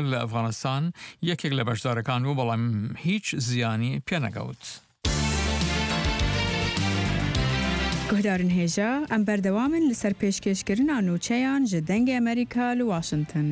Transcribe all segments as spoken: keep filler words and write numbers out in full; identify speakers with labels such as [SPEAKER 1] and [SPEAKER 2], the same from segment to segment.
[SPEAKER 1] لە ئەفغانستان یەکێک لە بەشدارەکان و بەڵام هیچ زیانی پێنەگەوت.
[SPEAKER 2] گهدارن هێژە ئەم بەردەوامن لەسەر پێشکەشکردنا نوچەیان ji dengê ئەمریکا لە واشنگتن.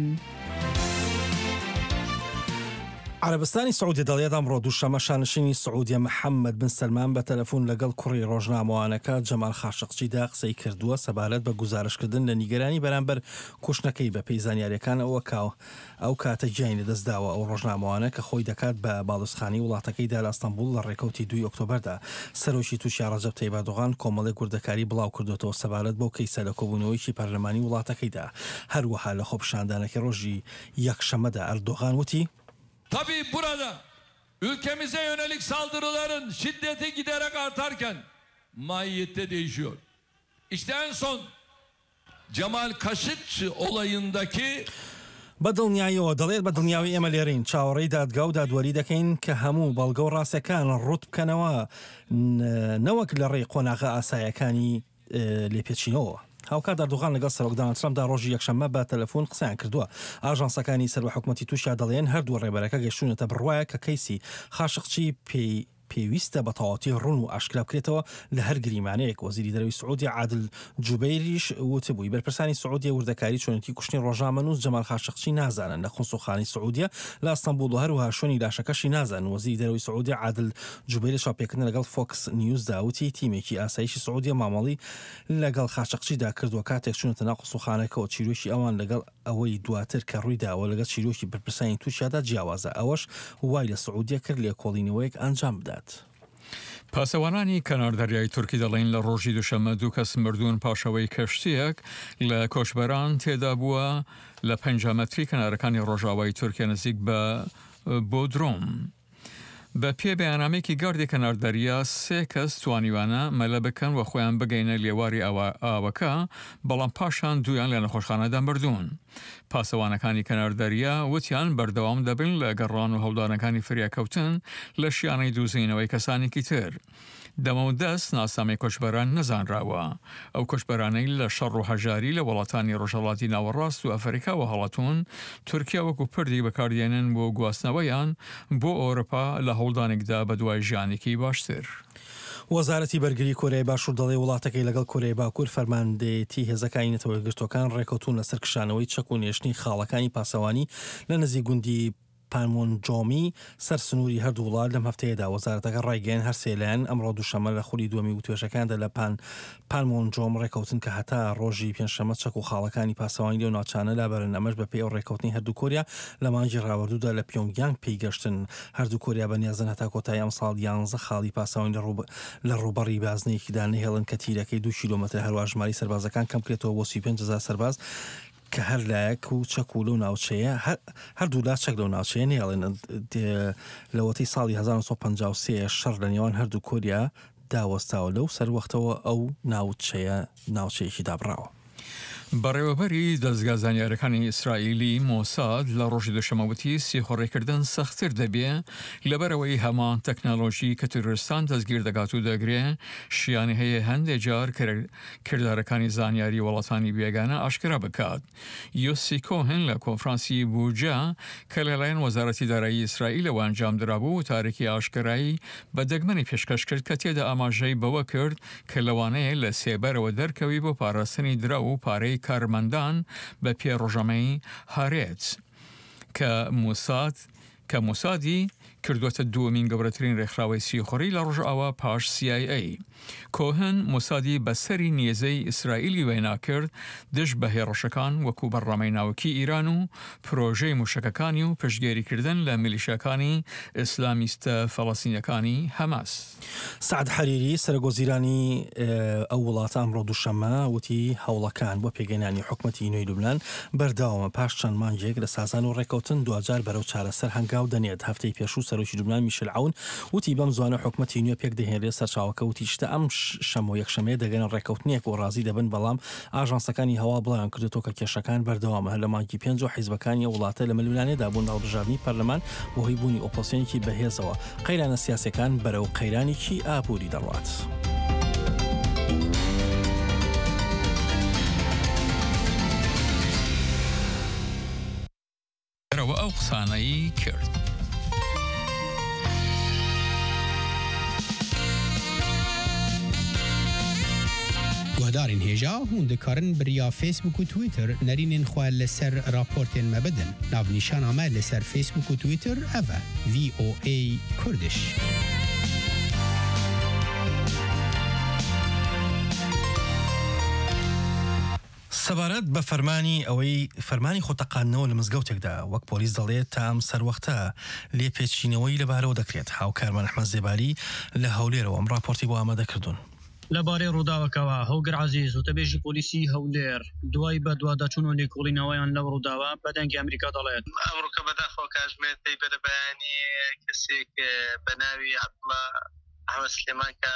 [SPEAKER 3] عربستانی سعودی دەڵێت ئەمڕۆ دووشەمە شانشینی سعودیە محەممەد بن سەلمان بە تەلەفۆن لەگەڵ کوڕی ڕۆژنامەوانەکە جەمال خاشقچیدا قسەی کردووە سەبارەت بە گوزارشکردن لە نیگەرانی بەرامبەر کوشتنەکەی بە پێی زانیاریەکان ئەوە کاو ئەو کاتە گیانی لەدەستداوە ئەو ڕۆژنامەوانە کە خۆی دەکات بە باڵوسخانی وڵاتەکەیدا لە ئەستەمبول لە ڕێکەوتی دوی ئۆکتۆبەردا سەرۆکی تووشی ڕەجەب تەیب ئەردۆغان کۆمەڵێک وردەکاری بڵاو کردوێتەوە سەبارەت بۆ کەیسە لە کۆبوونەوەیکی پەرلەمانی وڵاتەکەیدا. هەروەها لە خۆپیشاندانەکەی ڕۆژی یەکشەمەدا ئەردۆغان وتی
[SPEAKER 4] Tabii burada ülkemize yönelik saldırıların şiddeti giderek artarken mahiyette değişiyor. İşte en son Cemal Kaşıkçı olayındaki
[SPEAKER 3] بەدڵنیاییەوە دەڵێت بە دڵنیاوی ئێمە لێرەین چاوەڕێی دادگا و دادوەری دەکەین کە هەموو بەڵگە و ڕاستەکان ڕوت بکەنەوە نەوەک لە ڕێی قۆناغا ئاسایەکانی لێپێچینەوە. هاوکات ئەردۆغان لەگەڵ سەرۆکدان ترامپدا ڕۆژی یەکشەممە بە تەلەفۆن قسەیان کردووە. ئاژانسەکانی سەر بە حکومەتی تووشیا دەڵێن هەردوو ڕێبەرەکە گەیشتونەتە بڕواایە کە کەیسی خاشقچی پێی پێویستە بە تەواوەتی ڕوون و ئاشکرا بکرێتەوە لە هەر گریمانەیەک. وەزیری دەرەوەی سعودی عادل جوبەیریش وتبووی بەرپرسانی سعودیە وردەکاری چۆنەتی کوشتنی ڕۆژنامە نووس جەمال خاشقچی نازانن لە خونسوخانی سعودیە لە ئەستەمبول و هەروەها شوێنی لاشەکەشی نازانن. وەزیری دەرەوەی سعودی عادل جوبەیری شاپێکردن لەگەڵ فۆکس نیوزدا وتی تیمێکی ئاسایشی سعودیە مامەڵی لەگەڵ خاشقچیدا کردووە کاتێک چوونەتە ناو قسوخانەکەەوە چیرۆکی ئەوان لەگەڵ ئەوەی دواتر کە ڕوویداوە لەگەڵ چیرۆکی بەرپرسانی تووشیادا جیاوازە ئەوەش وای لە سعودیە کرد لێکۆڵینەوەیەک ئەنجام بدات.
[SPEAKER 1] پاسەوانانی کەناردەریای تورکی دەڵێن لە ڕۆژی دووشەمە دوو کەس مردوون پاشەوەی کەشتیەک لە کۆچبەران تێدا بووە لە پەنجامەتری کەنارەکانی ڕۆژاوای تورکیا نزیک بە بۆدرۆم. بە پێ بەیانامێکی گاردی کەناردەریا سێ کەس توانیوانە مەلە بکەن و خۆیان بگەینە لێواری ئاوەکە بەڵام پاشان دویان لە نەخۆشخانەدا مردوون. پاسەوانەکانی کەناردەریا وتیان بەردەوام دەبن لە گەڕان و هەڵدانەکانی فریاکەوتن لە شیانەی دووزینەوەی کەسانێکی تر. دەمە و دەست ناسامی کۆچبەران نەزانراوە. ئەو کۆچبەرانەی لە شەڕ و هەژاری لە وڵاتانی ڕۆژهەڵاتی ناوەڕاست و ئەفریقاوە هەڵاتون تورکیا وەکو پردی بەکاردێنن بۆ گواستنەوەیان بۆ ئەوروپا لە هەوڵدانێکدا بە دوای ژیانێکی باشتر.
[SPEAKER 3] وەزارەتی بەرگری کۆریای باشوور دەڵێ وڵاتەکەی لەگەڵ کۆریای باکوور فەرماندەیەتی هێزەکانی نەتەوەی گرتوەکان ڕێکەوتون لەسەر کشانەوەی چەک و نێشتنی خاڵەکانی پاسەوانی لە نزیک گوندی پانمۆنجۆمی سەر سنووری هەردوو وڵات لەم هەفتەیەدا. وەزارەتەکە ڕایگەیاند هەرسێلایەن ئەمڕۆ دووشەمە لە خولی دووەمی و توێژەکاندا لە پان پانمۆنجۆم ڕێکەوتن کە هەتا ڕۆژی پێنجشەمە چەک و خاڵەکانی پاسەوانی لەو ناوچانە لابەرن. ئەمەش بە پێی ئەو ڕێکەوتنی هەردوو کۆریا لە مانگی ڕاوەردوودا لە پیۆنگیانگ پێیگەشتن. هەردوو کۆریا بەنیازن هەتا کۆتایی ئەم ساڵ یانزە خاڵی پاسەوانی لە ڕووبەڕی بازنەیەکیدا نەهێڵن کە تیرەکەی دوو کیلۆمەتر هەروە ژماری سەربازەکان کەم کرێتەوە بۆ سی و پێنج هەزار سەرباز کە هەر لایەک و چەک و لەو ناوچەیە هەردوو لا چەک لەو ناوچەیە نێڵێن. لەوەتی ساڵی هەزار و نۆ سەد و پەنجا و سێ شەڕ لە نێوان هەردوو کۆریا داوەستاوە لەو سەروەختەوە ئەو ناوچەیە ناوچەیەکی دابڕاوە.
[SPEAKER 1] بەڕێوەبەری دەستگا زانیاریەکانی ئیسرائیلی مۆساد لە ڕۆژی دووشەمەوتی سیخۆڕێکردن سەختتر دەبێ لەبەرەوەی هەمان تەکنەلۆژی کە تروریستان دەستگیر دەگات و دەگرێ شیانی هەیە هەندێک جار کردارەکانی زانیاری وڵاتانی بێگانە ئاشکرا بکات. یۆسی کۆهن لە کۆنفرانسی بوجا کە لەلایەن وەزارەتی دارایی ئیسرائیلەوە ئەنجام درابوو و تارێکی ئاشکرایی بە دەگمەنی پێشکەش کرد کە تێدا ئاماژەی بەوە کرد کە لەوانەیە لە سێبەرەوە دەرکەوی بۆ پاراستنی درا و پارەی کارمەندان بە پێڕۆژەمەی هارێت کە موساد کە موسادی کردوەتە دووەمین گەورەترین ڕێکخراوەی سیخۆڕی لە ڕۆژئاوا پاش سی آی ئەی. کۆهن موسادی بەسەری نیێزەی ئیسرائیلی وێنا کرد دژ بە هێڕەشەکان وەکو بەڕامەی ناوکی ئیران و پرۆژەی موشەکەکانی و پشتگیریکردن لە میلیشیاکانی ئیسلامیستە فەڵەستینیەکانی هەماس.
[SPEAKER 3] سعد حەریری سەرۆکوەزیرانی ئەو وڵاتە ئەمڕۆ دووشەمە وتی هەوڵەکان بۆ پێگەیاندنی حکومەتی نوێی لوبنان بەرداوامە پاش چەند مانگێک لە سازان و ڕێکەوتن دوجار بەرەو چارەسەر هەنگاو دەنێت. هەفتەی پێشوو سەرۆکی لوبنان میشل عون وتی بەم زوانە حکومەتی نوێ پێک دەهێنرێت سەرچاوەکە وتی شتە ئەم شەمە و یەکشەمەیە دەگەنە ڕێکەوتنیەک و ڕازی دەبن بەڵام ئاژانسەکانی هەوا بڵیان کردوێتەوە کە کێشەکان بەردەوامە. هەر لە مانگی پێنج و حیزبەکانی وڵاتە لە لوبنانێدا بوون هەڵبژاردننی پەرلەمان بۆ هۆی بوونی ئۆپۆزیسیۆنێکی بەهێزەوە. قەیرانە سیاسەکان بەرەو قەیرانێکی ئابووری دەڕوات.
[SPEAKER 1] ئەو قسانەی کرد.
[SPEAKER 5] گهدارین هێژا هوندکارن بریا فیسبوک و تویتر نرینین خواه لسر راپورتین مبدن. ناو نیشان آمد لسر فیسبوک و تویتر اوه وی او ای کردش.
[SPEAKER 3] سەبارەت بە فەرمانی ئەوەی فەرمانی خۆتەقاندنەوە لە مزگەوتێکدا وەک پۆلیس دەڵێت تام سەروەختە لێ پێچینەوەی لەبارەوە دەکرێت. هاوکارمان ئەحمەد زێباری لە هەولێرەوە ئەم راپۆرتی بۆ ئامادەکردوون.
[SPEAKER 6] لەبارەی ڕووداوەکەوە هۆگر عەزیز و تەبێژی پۆلیسی هەولێر دوای بە دووادەچوون و لێکۆڵینەوەیان لەو ڕووداوە بەدەنگی ئەمریکا دەڵێت
[SPEAKER 7] ئەمریکا بەداخەوە کاتژمێر دەی بەدە بەیانی کەسێک بە ناوی عەبدوڵڵا ئەحمەد سلێمان کە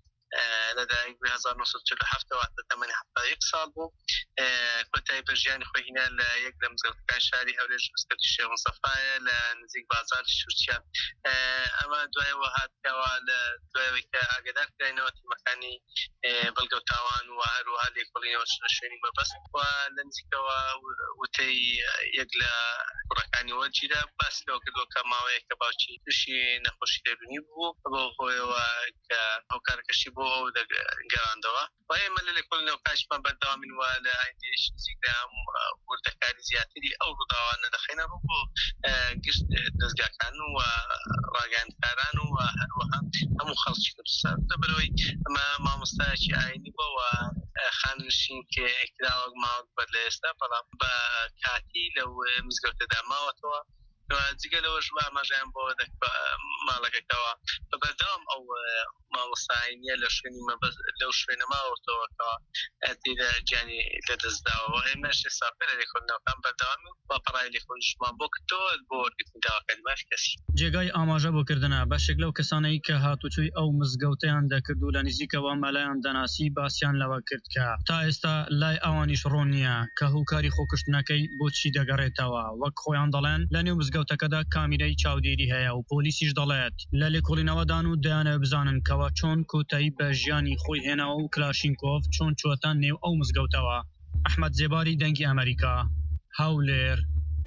[SPEAKER 7] لەدایک بووی هەزار و نۆ سەد و چل و هەفت واتە تەمەنی هەفتاد و یەک ساڵ بوو. کۆتایی بەژیانی خۆی هێنا لە یەک لە مزگەوتەکان شاری هەولێر مزگەوتی شێخ مستەفایە لە نزیک بازاری شورچیان. ئەمە دوایەوە هاتکەوە لە دوایەوەی کە ئاگادار کراینەوە تیمەکانی بەڵگەوتاوان و هەروەها لێکۆڵینەوە لە شوێنی مەبەست و لە نزیکەوە وتەی یەک لە کوڕەکانی وەرگیرە باسی لەوە کردووە کە ماوەیە کە باوکی تووشی نەخۆشی لێبوونی بوو بۆ خۆیەوە کە هۆکارەکەشی بۆ ئەو دەگەڕاندەوە و ئێمە لە لێکۆڵینەوە کاشمان بەردەوامین و لە ئایندێش نزیکرام وردەکاری زیاتری ئەو ڕووداوانە دەخینە ڕوو بۆ گشت دەستگاکان و ڕاگەیاندکاران و هەروەها هەموو خەڵکی کوردستان لەبەرەوەی ئەمە مامۆستایەکی ئاینی بۆ و خانشین کە کراوەک ماوەک بەر لە ئێستا بەڵام بە کاتی لەو مزگەوتەدا ماوەتەوە جگە لەوەش بە ئاماژەیان بۆ ماڵەکەکەوە بە بەردەوام ئەو مامۆستایینیە لە شوێنی لەو شوێنە ماوەتەوەکەوە تێدا گیانی لەدەستداوەوە ئێمەش ئێستا پێ لە لێکۆڵینەوەکان بەردەوام و با پەڕای لێکۆڵینەوەمان بۆ کردەوە بۆ وەرگرتنی داواکاری ماش کەسی
[SPEAKER 6] جێگای ئاماژە بۆکردنە بەشێک لەو کەسانەی کە هاتوچووی ئەو مزگەوتەیان دەکرد و لە نزیکەوە مەلایان دەناسی باسییان لەوە کرد کە تا ئێستا لای ئەوانیش ڕۆن نییە کە هوکاری خۆکشتنەکەی بۆچی دەگەڕێتەوە وەک خۆیان دەڵێن لە نێو مزگەوتەکەدا کامیرەی چاودێری هەیە و پۆلیسیش دەڵێت لە لێکۆڵینەوەدان و دەیانە بزانن کەوا چۆن کۆتایی بە ژیانی خۆی هێناوە و کلاشینکۆڤ چۆن چوەتە نێو ئەو مزگەوتەوە. ئەحمەد زێباری دەنگی ئەمریکا هەولێر.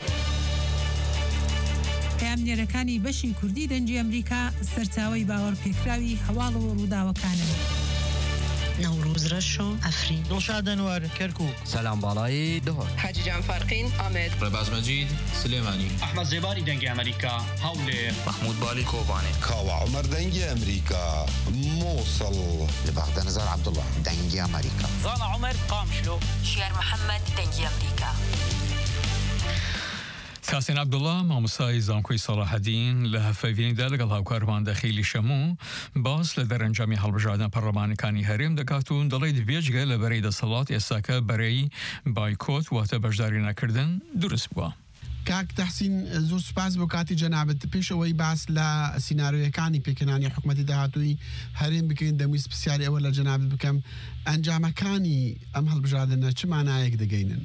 [SPEAKER 8] پامنێرەکانی بەشی کوردی دەنگی ئەمریکا سەرچاوەی باوەڕ پێکراوی هەواڵەوە ڕووداوەکانن.
[SPEAKER 9] نوروز رشو افرین
[SPEAKER 10] دڵشاد ئەنوەر کەرکووک
[SPEAKER 11] سەلام باڵایی دهۆر
[SPEAKER 12] حاجی جان فارقین ئامێد
[SPEAKER 13] ڕێباز مەجید سلێمانی
[SPEAKER 6] ئەحمەد زێباری دەنگی ئەمریکا هەولێر
[SPEAKER 13] محمود بالی کۆبانێ
[SPEAKER 14] کاوە عومەر دەنگی ئەمریکا مووسڵ
[SPEAKER 15] لە بەغدە نەزار عەبدوڵڵا دەنگی ئەمریکا
[SPEAKER 16] زانا عومەر قامشلۆ
[SPEAKER 17] شێر محەممەد دەنگی ئەمریکا.
[SPEAKER 1] کاسین عەبدوڵڵا مامۆستای زانکۆی سەلاحەدین لە هەفەوێنیدا لەگەڵ هاوکارمان دەخیلی شەموو باس لە دەرەنجامی هەڵبژاردنە پەرلەمانەکانی هەرێم دەکات و دەڵێت بێجگە لە بەرەی دەسەڵات ئێستاکە بەرەی بایکۆت واتە بەشداری نەکردن دروست بووە.
[SPEAKER 18] کاک تەحسین زۆر سوپاس بۆ کاتی جەنابەت پێشەوەی باس لە سیناریۆیەکانی پێکەنانی حکوومەتی داهاتووی هەرێم بکەین دەمویست پرسیاری ئەوە لە جەنابەت بکەم ئەنجامەکانی ئەم هەڵبژاردنە چ مانایەک دەگەینن؟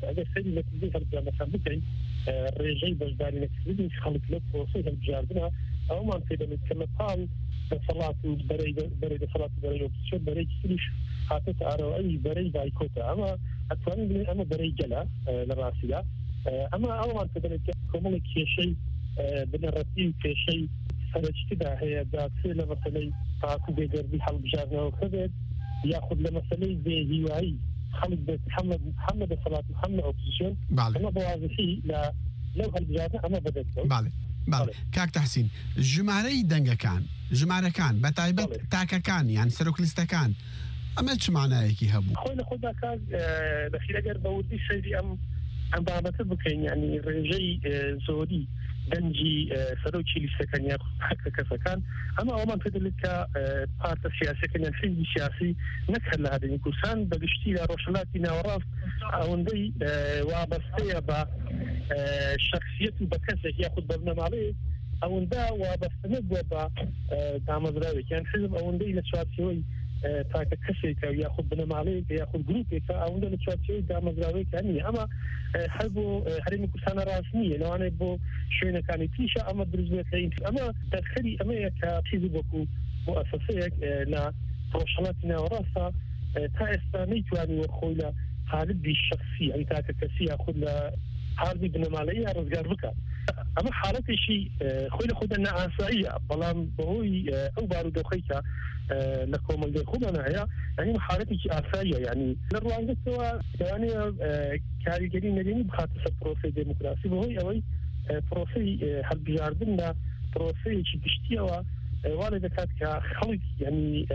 [SPEAKER 19] ڕێژەی بەشداری نەکردنی خەڵک لە پرۆسەی هەڵبژاردنە ئەومان پێ دەڵێت کە لە پاڵ دەسەڵات و بەرەی دەسەڵات بەرەی ئۆپۆزیسیۆن بەرەی تریش هاتێتە ئارەوەی بەرەی بایکۆتە ئەمە ئەتوانین بڵێن ئەمە بەرەی گەلە لە ڕاستیدا ئەمە ئەومان پێ دەڵێت کە کۆمەڵێک کێشەی بنەڕەتی و کێشەی سەرەکیدا هەیە داچێ لە مەسەلەی تاکو بێگەردی هەڵبژاردنەوەکە بێت یاخود لە مەسەلەی بێهیوایی خلق بتحمل محمد الصلاة محمد أوبوزيشن أنا بوظيفي لا لو هالبجادة أنا بدأت
[SPEAKER 18] بالي بالي كاك تحسين جماري دنجا كان جمارة كان بتايبت تاكا كان يعني سروك لستا كان أما إيش معناه كي هبو
[SPEAKER 19] خوينا خدا كان دخيل أجر بودي شيء أم أم بعمل بكين يعني رجعي زودي دنجي سروكي لستا كان يا حتى كذا كان أما أومان تدلك بارت سياسي كان الحزب السياسي نكهر لهذا الكورسان بقشتي لروشلاتي نوراف أوندي وابستيا با شخصيته بكسه ياخذ برنامج عليه أوندا وابستند وبا دعم ذراوي كان حزب أوندي لشواتيوي تاكا كسيكا ياخذ برنامج عليه ياخذ جروبيكا أوندا لشواتيوي دعم ذراوي كاني أما حربو هرمي كورسان رسمية لو أنا بو شوينا كاني تيشا أما برزبة لين أما داخلي أما كحزب وكو مؤسسية لا روشلاتنا وراسا تا نيتواني وخويلا حالبي الشخصي يعني تاكا كسي أخذ لا حالبي بنمالية رزقار بكا اما حالتي شيء خويل خدنا عصائيه بلام بهوي او بارود خيكا لكم اللي خدنا هي يعني حالتي عصائيه يعني الروانجة سوا يعني كاريجري مدني بخاطر بروسي ديمقراطي بهوي اوي بروسي هل بجاردنا بروسي شي تشتيوا والد كانت كخلق يعني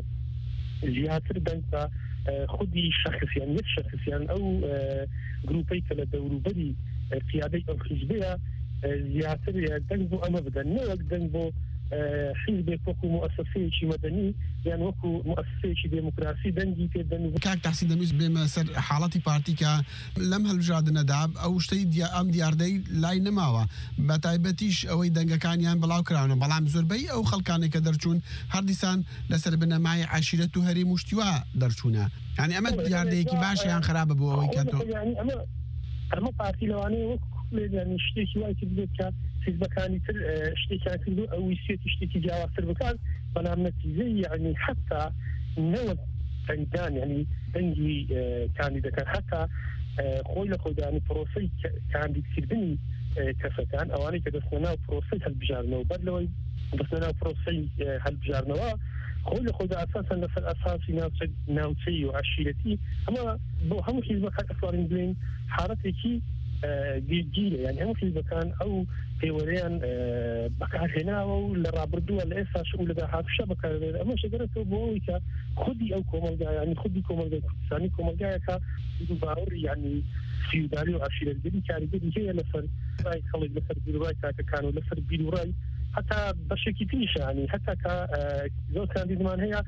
[SPEAKER 19] جهات البنك خدي شخص يعني يك شخص يعني او جروبي كلا دورو بدي قيادي او حزبيه زياتر دنبو اما بدن نوك دنبو حزب وكو مؤسسه شي مدني يعني وكو مؤسسه شي ديمقراطي دنجي في دنبو
[SPEAKER 18] كاك تحسين دميز بما سر حالتي بارتي كا لم هالجاد نداب او شتي دي ام دي اردي لاي نماوا بتايبتيش او دنگا كان يان بلاو كراون بلام زربي او خلكاني كدرچون هرديسان لسر بنا معي عشيرته هري مشتوا درچونا يعني اما دي اردي كي باش يان خراب بو او كاتو
[SPEAKER 19] يعني اما اما بارتي لواني وكو يعني اشتكي وايد بدك كان حزب كان يتر اشتكي كان كله او يصير اشتكي جوا سربكان بنعمل زي يعني حتى نوع فنجان يعني بنجي كان اذا كان حتى خويل خويل يعني بروسي كان بيصير بني كفتان او انا كده سنه بروسي هالبجارنا وبدلوا بس انا بروسي هالبجارنا خويل خويل اساسا نفس الاساس ناس ناوتي وعشيرتي اما بو هم حزب كان اصلا بين حارتي جيل يعني هم في مكان او في وريان بكار هنا ولا رابردو ولا اسا شغل ده هذا الشبكه اما شجرته بويكا خدي او كومل يعني خدي كومل ثاني كومل جاي كا باور يعني في داري وعشير الجدي كان جدي هي لفر راي خلق لفر بيروراي كانوا لفر بيروراي حتى بشكيتيش يعني حتى ك زو كان دي زمان هي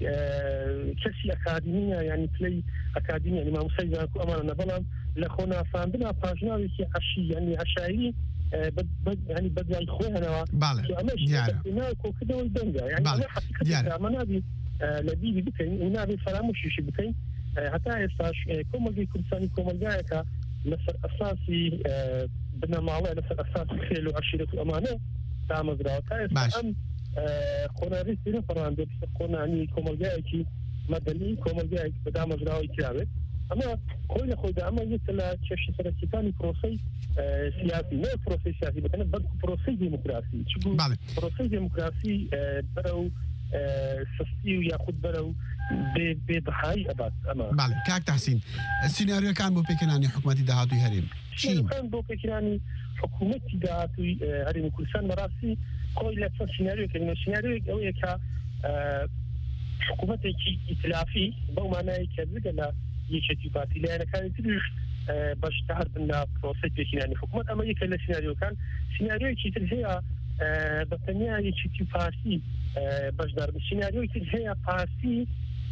[SPEAKER 19] كسي اكاديميه يعني بلاي اكاديميه يعني ما مسجل امانه بلان لخونا فاندنا باجنا عشي يعني عشائي بد يعني بدي اخوها
[SPEAKER 18] انا
[SPEAKER 19] يعني كده والدنجا يعني انا حقيقه منابي لدي بكين ونابي فراموش شي بكين حتى يستاش كوم اللي كل ثاني كوم الجايكا لسر اساسي بنا معوى لسر اساسي خيل وعشيره الامانه تام زراعه ام خونا ريسنا فراندو خونا يعني كوم الجايكي مدني كوم الجايك بدا مزراعه كيابه اما خويا خويا اما يتلا تشي سرتيكاني بروسي سياسي ما بروسي سياسي بس انا بدك بروسي ديمقراطي شو بروسي ديمقراطي برو سستي وياخذ برو بضحاي ابد اما
[SPEAKER 18] بالي كاك تحسين السيناريو كان بو بيكناني حكومتي دهاتو هريم
[SPEAKER 19] شين كان بو بيكناني حكومتي دهاتو هريم كل سنه مراسي خويا سيناريو كان سيناريو او كا حكومتي ائتلافي بو معناه كذا يشتي باتي لأن كانت تدرس باش تعرف أن بروسيس يعني حكومة أما يكلا سيناريو كان سيناريو يشتي هي بتنيا يشتي باتي باش دار السيناريو يشتي هي باتي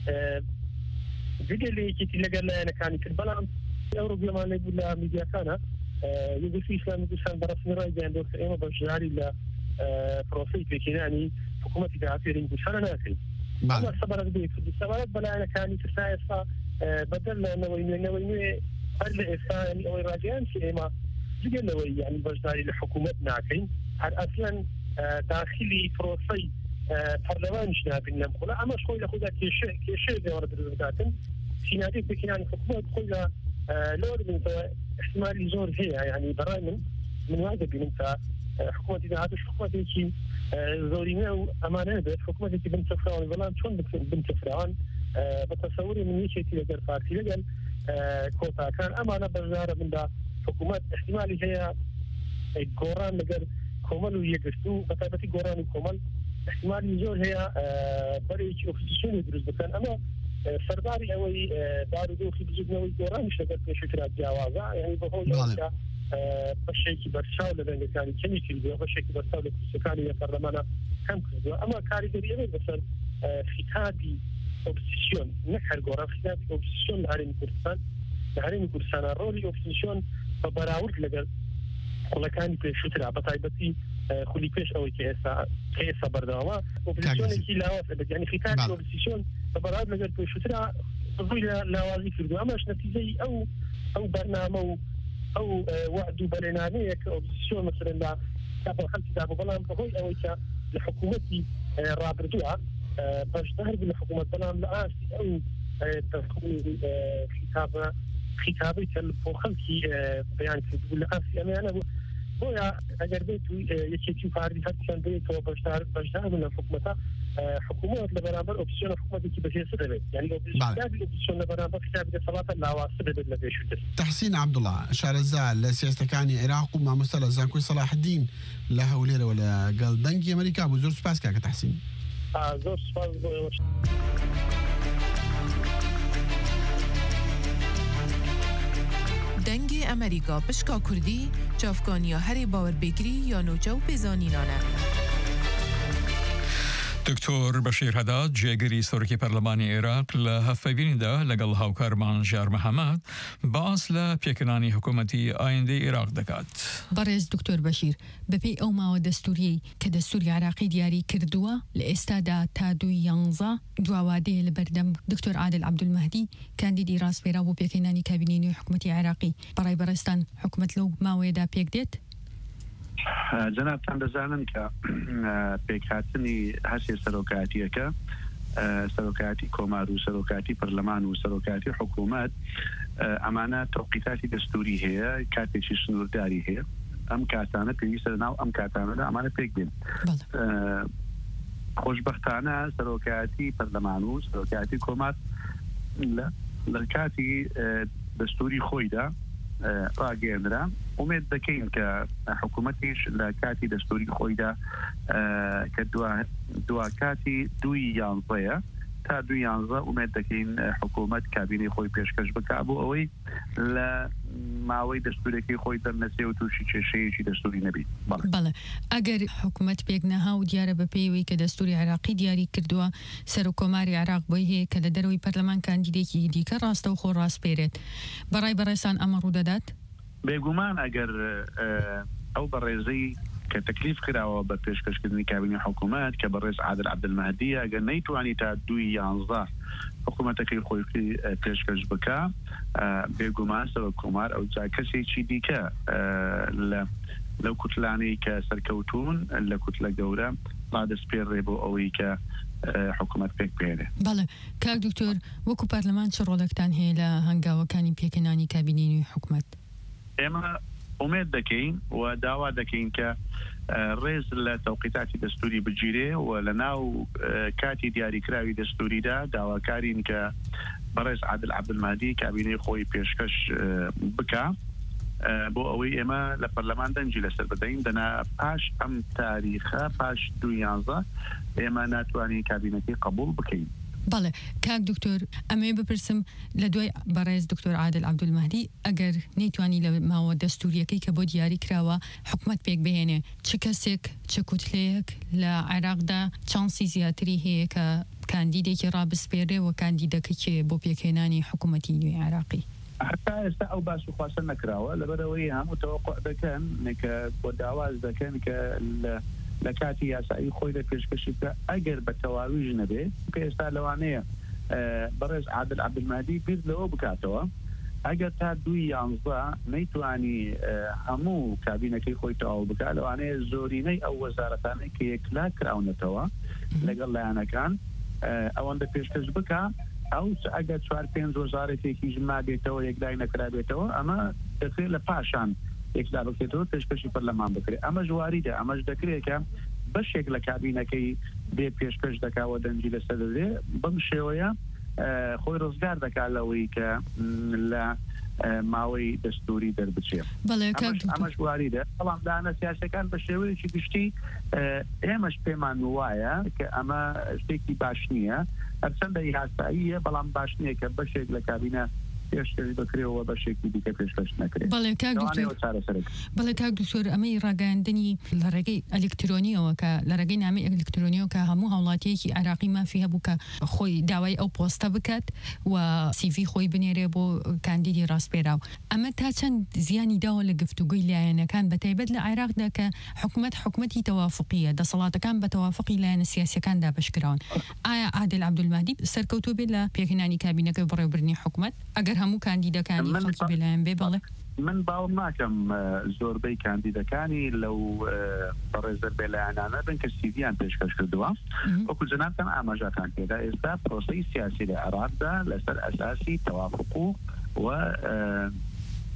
[SPEAKER 19] بدل يشتي لقى أنا كانت البلان أوروبيا ما نقول لا ميديا كان يقول في إسلام يقول سان برسمي رأي جان دكتور إيما باش جاري لا بروسيس يعني حكومة تعافير يقول سنة ناكل أما السبارات بيك السبارات بلا أنا كانت تساعد بدل نوين نوين هل إنسان أو راجعين في إما جل نوين يعني بجداري لحكومتنا كين هل أصلاً داخلي بروسي برلمان جناب النمخلة أما شوي لخذ كيش كيش بورد الرزقاتن سيناريو بكيان حكومة كلها لور من احتمال يزور هي يعني براي من من واجب أنت حكومة إذا هذا حكومة ذيك زورينا وأمانة بيت حكومة ذيك بنت فرعون ولا شون بنت فرعون بتصوري من يشي تلقى الفارسي لقى كوتا كان أمانة بجارة من دا حكومات احتمالي هي قوران لقى كومل ويقصدو بطابتي قوران وكومل احتمالي يزور هي بريش اوفيسيشن يدرس بكان أما سرداري أوي دارو دو في بزيدنا ويقوران مش لقى شكرات جاوازا يعني بهو يوكا بشيكي برساو لبنجا كاني كمي كردو بشيكي برساو لكسكاني يبرلمانا كم كردو أما كاري قريبا بسر خطابي اوبسيسيون نحر قرار خطابي اوبسيسيون لهارين كردستان لهارين كردستان رولي اوبسيسيون ببراورد لقل ولا كان بيشترع بطايبتي خلي بيش أو كيسا كيسا برداوا اوبسيسيون كي لا يعني خطابي اوبسيسيون ببراورد لقل بيشترع ضوي لا كردو أما نتيجة أو أو برنامج أو وعد برنامج كأوبسيسيون مثلا لا كابو خمسة كابو بلان بهوي أو كا لحكومتي رابردوها باش تهرب الحكومة بلان لآسي أو تكون خطابة خطابة كالبو خلقي بيان تقول لآسي أنا أنا بۆیە ئەگەر بێت یەکێکی پارتی هەرچەند بێتەوە بەشدار بەشدار لە حکوومەتە حکوومەت لە بەرامبەر ئۆپسیۆن حکوومەتێکی بەهێزە دەبێت یعنی ئۆپسیۆن لە بەرامبەر کتابی دەسەڵاتە لاواسە دەبێت لە پێشووتر.
[SPEAKER 18] تحسین عەبدوڵڵا شارەزا لە سیاسەتەکانی عێراق و مامۆستا لە زانکۆی سەلاحدین لە هەولێرەوە لەگەڵ دەنگی ئەمریکا بوو. زۆر سوپاس کاکە تحسین.
[SPEAKER 19] زۆر سوپاس بۆ
[SPEAKER 10] دەنگی ئەمریکا پشکا کوردی چافکانیا هەرێ باوەربێگری یا نۆچە و پێزانینانە.
[SPEAKER 1] دکتۆر بەشیر هەداد جێگەری سەرۆکی پەرلەمانی عێراق لە هەفتەبینیدا لەگەڵ هاوکارمان ژار محەممەد باس لە پێکردانی حکوومەتی ئایندەی عێراق دەکات.
[SPEAKER 11] بەڕێز دکتۆر بەشیر بەپێی ئەو ماوە دەستوریەی کە دەستوری عراقی دیاری کردووە لە ئێستادا تا دوی یانزە دواوادەیە لە بەردەم دکتۆر عادل عەبدولمەهدی کاندیدی ڕاستپێرا بۆ پێکهێنانی کابینەی حکوومەتی عێراقی. بەڕای بەڕێستان حکوومەت لەو ماوەیەدا پێک دێت؟
[SPEAKER 12] جەنابتان دەزانن کە پێکهاتنی هەرسێ سەرۆکاتیەکە سەرۆکاتی کۆمار و سەرۆکاتی پەرلەمان و سەرۆکاتی حکوومەت ئەمانە تەوقیتاتی دەستوری هەیە کاتێکی سنوورداری هەیە ئەم کاتانە پێویستە ناو ئەم کاتانەدا ئەمانە پێک دێن. خۆشبەختانە سەرۆکاتی پەرلەمان و سەرۆکاتی کۆمار لە کاتی دەستوری خۆیدا ڕاگەێنرا ئومێد دەکەین کە حکوومەتیش لە کاتی دەستوری خۆیدا کە دوا کاتی دوی یانزەیە تا دوی یانزە ئومێد دەکەین حکوومەت کابینەی خۆی پێشکەش بکا بۆ ئەوەی لە ماوەی دەستورێکی خۆی دەرنەسێ و تووشی کێشەیەکی دەستوری نەبیت.
[SPEAKER 11] بەڵێ ئەگەر حکوومەت پێک نەها و دیارە بە پێیەوەی کە دەستوری عێراقی دیاری کردووە سەر و کۆماری عێراق بۆی هەیە کە لە دەرەوەی پەرلەمان کاندیدێکی دیکە ڕاستە و خۆ ڕاستپێرێت بەڕای بەڕێستان ئەمە ڕوودەدات؟
[SPEAKER 12] بێگومان ئەگەر ئەو بەڕێزەی کە تەکلیف کراوە بە پێشکەشکردنی کابینی حکوومەت کە بەڕێز عادل عەبدولمەهدی ئەگەر نەیتوانی تا دوی یانزە حکوومەتەکەی خۆی پێشکەش بکە بێگومان سەرۆک کۆمار ئەو جا کەسێکی دیکە لەو کوتلانەی کە سەرکەوتون لە کوتلە گەورە ڕادەسپێڕێ بۆ ئەوەی کە حکوومەت پێک بێنێ.
[SPEAKER 11] بەڵێ کاک دکتۆر وەکو پەرلەمان چ ڕۆڵێکتان هەیە لە هەنگاوەکانی پێکهێنانی کابینەی حکوومەت؟
[SPEAKER 12] ئێمە ئومێد دەکەین و داوا دەکەین کە ڕێز لە تەوقیتاتی دەستوری بگیرێ و لە ناو کاتی دیاریکراوی دەستوریدا داواکارین کە بەڕێز عادل عەبدولمەهدی کابینەی خۆی پێشکەش بکە بۆ ئەوەی ئێمە لە پەرلەمان دەنجی لەسەر بدەین دەنا پاش ئەم تاریخە پاش دوو یانزە ئێمە ناتوانین کابینەکەی قبول بکەین.
[SPEAKER 11] بەڵێ کاک دکتۆر ئەمێ بپرسم لە دوای بەڕێز دکتۆر عادل عەبدولمەهدی ئەگەر نەیتوانی لە ماوە دەستوریەکەی کە بۆ دیاری کراوە حکوومەت پێک بهێنێ چ کەسێک چ کوتلەیەک لە عێراقدا چانسی زیاتری هەیە کە کاندیدێکی ڕابسپێرێ و کاندیدەکەی بۆ پێکهێنانی حکوومەتی نوێی عێراقی؟
[SPEAKER 12] حتا ئێستا ئەو باس و خواستە نەکراوە لەبەرەوەی هەموو تەوەقع دەکەن کە بۆ داواز دەکەن کە لە کاتی یاسایی خۆی لە پێشکەشی کە ئەگەر بە تەواویژ نەبێ کە ئێستا لەوانەیە بەڕێز عادل عەبدولمەهدی بیر لەوە بکاتەوە ئەگەر تا دوی یانزە نەیتوانی هەموو کابینەکەی خۆی تەواو بکات لەوانەیە زۆرینەی ئەو وەزارەتانەی کە یەکلا کراونەتەوە لەگەڵ لایەنەکان ئەوەندە پێشکەش بکە ئەو ئەگەر چوار پێنج وەزارەتێکی ژما بێتەوە یەکلای نەکرابێتەوە ئەمە دەکرێت لە پاشان یەکلا بکرێتەوە پێشکەشی پەرلەمان بکرێت ئەمە ژواریدە ئەمەش دەکرێت کە بەشێک لە کابینەکەی بێ پێشکەش دەکاوە دەنجی لەسەر دەدێ بەم شێوەیە خۆی ڕزگار دەکات لەوەی کە لە ماوەی دەستوری دەربچێت. ئەمەش واریدە بەڵام دانە سیاسەکان بە شێوەیەکی گشتی ئێمەش پێمان وایە کە ئەمە شتێکی باش نییە هەرچەندە یاساییە بەڵام باش نییە کە بەشێک لە کابینە پێشکەش بکرێەوە بەشێکی دیکە پێشکەش نەکرێت.
[SPEAKER 11] بەڵێ کاک دکتۆر ئەمەی ڕاگەاندنی لە ڕێگەی ئەلکترۆنیەوە کە لە ڕێگەی نامی ئەلکترۆنیەوە کە هەموو هاوڵاتیەکی عێراقی مافی هەبوو کە خۆی داوای ئەو پۆستە بکات و سیڤی خۆی بنێرێ بۆ کاندیدی ڕاستپێراو ئەمە تا چەند زیانی داوە لە گفتوگوی لایەنەکان بەتایبەت لە عێراقدا کە حکوومەت حکوومەتی تەوافقیە دەسەڵاتەکان بە تەوافقی لایەنە سیاسیەکان دابەشکراون ئایا عادل عەبدولمەهدی سەرکەوتوو بێت لە پێکهێنانی کابینەکەی بەڕێوەبردننی حکوومەت ئەگەر هەموو کاندیدەکانی خەڵکی بێلایەن بێ بەڵێ
[SPEAKER 12] من باوەڕ ناکەم زۆربەی کاندیدەکانی لەو بەڕێزە بێلایەنانە بن کە سیڤیان پێشکەش کردووە وەکو جەنابتان ئاماژەکان پێدا ئێستا پرۆسەی سیاسی لە عێراقدا لەسەر ئەساسی تەوافق و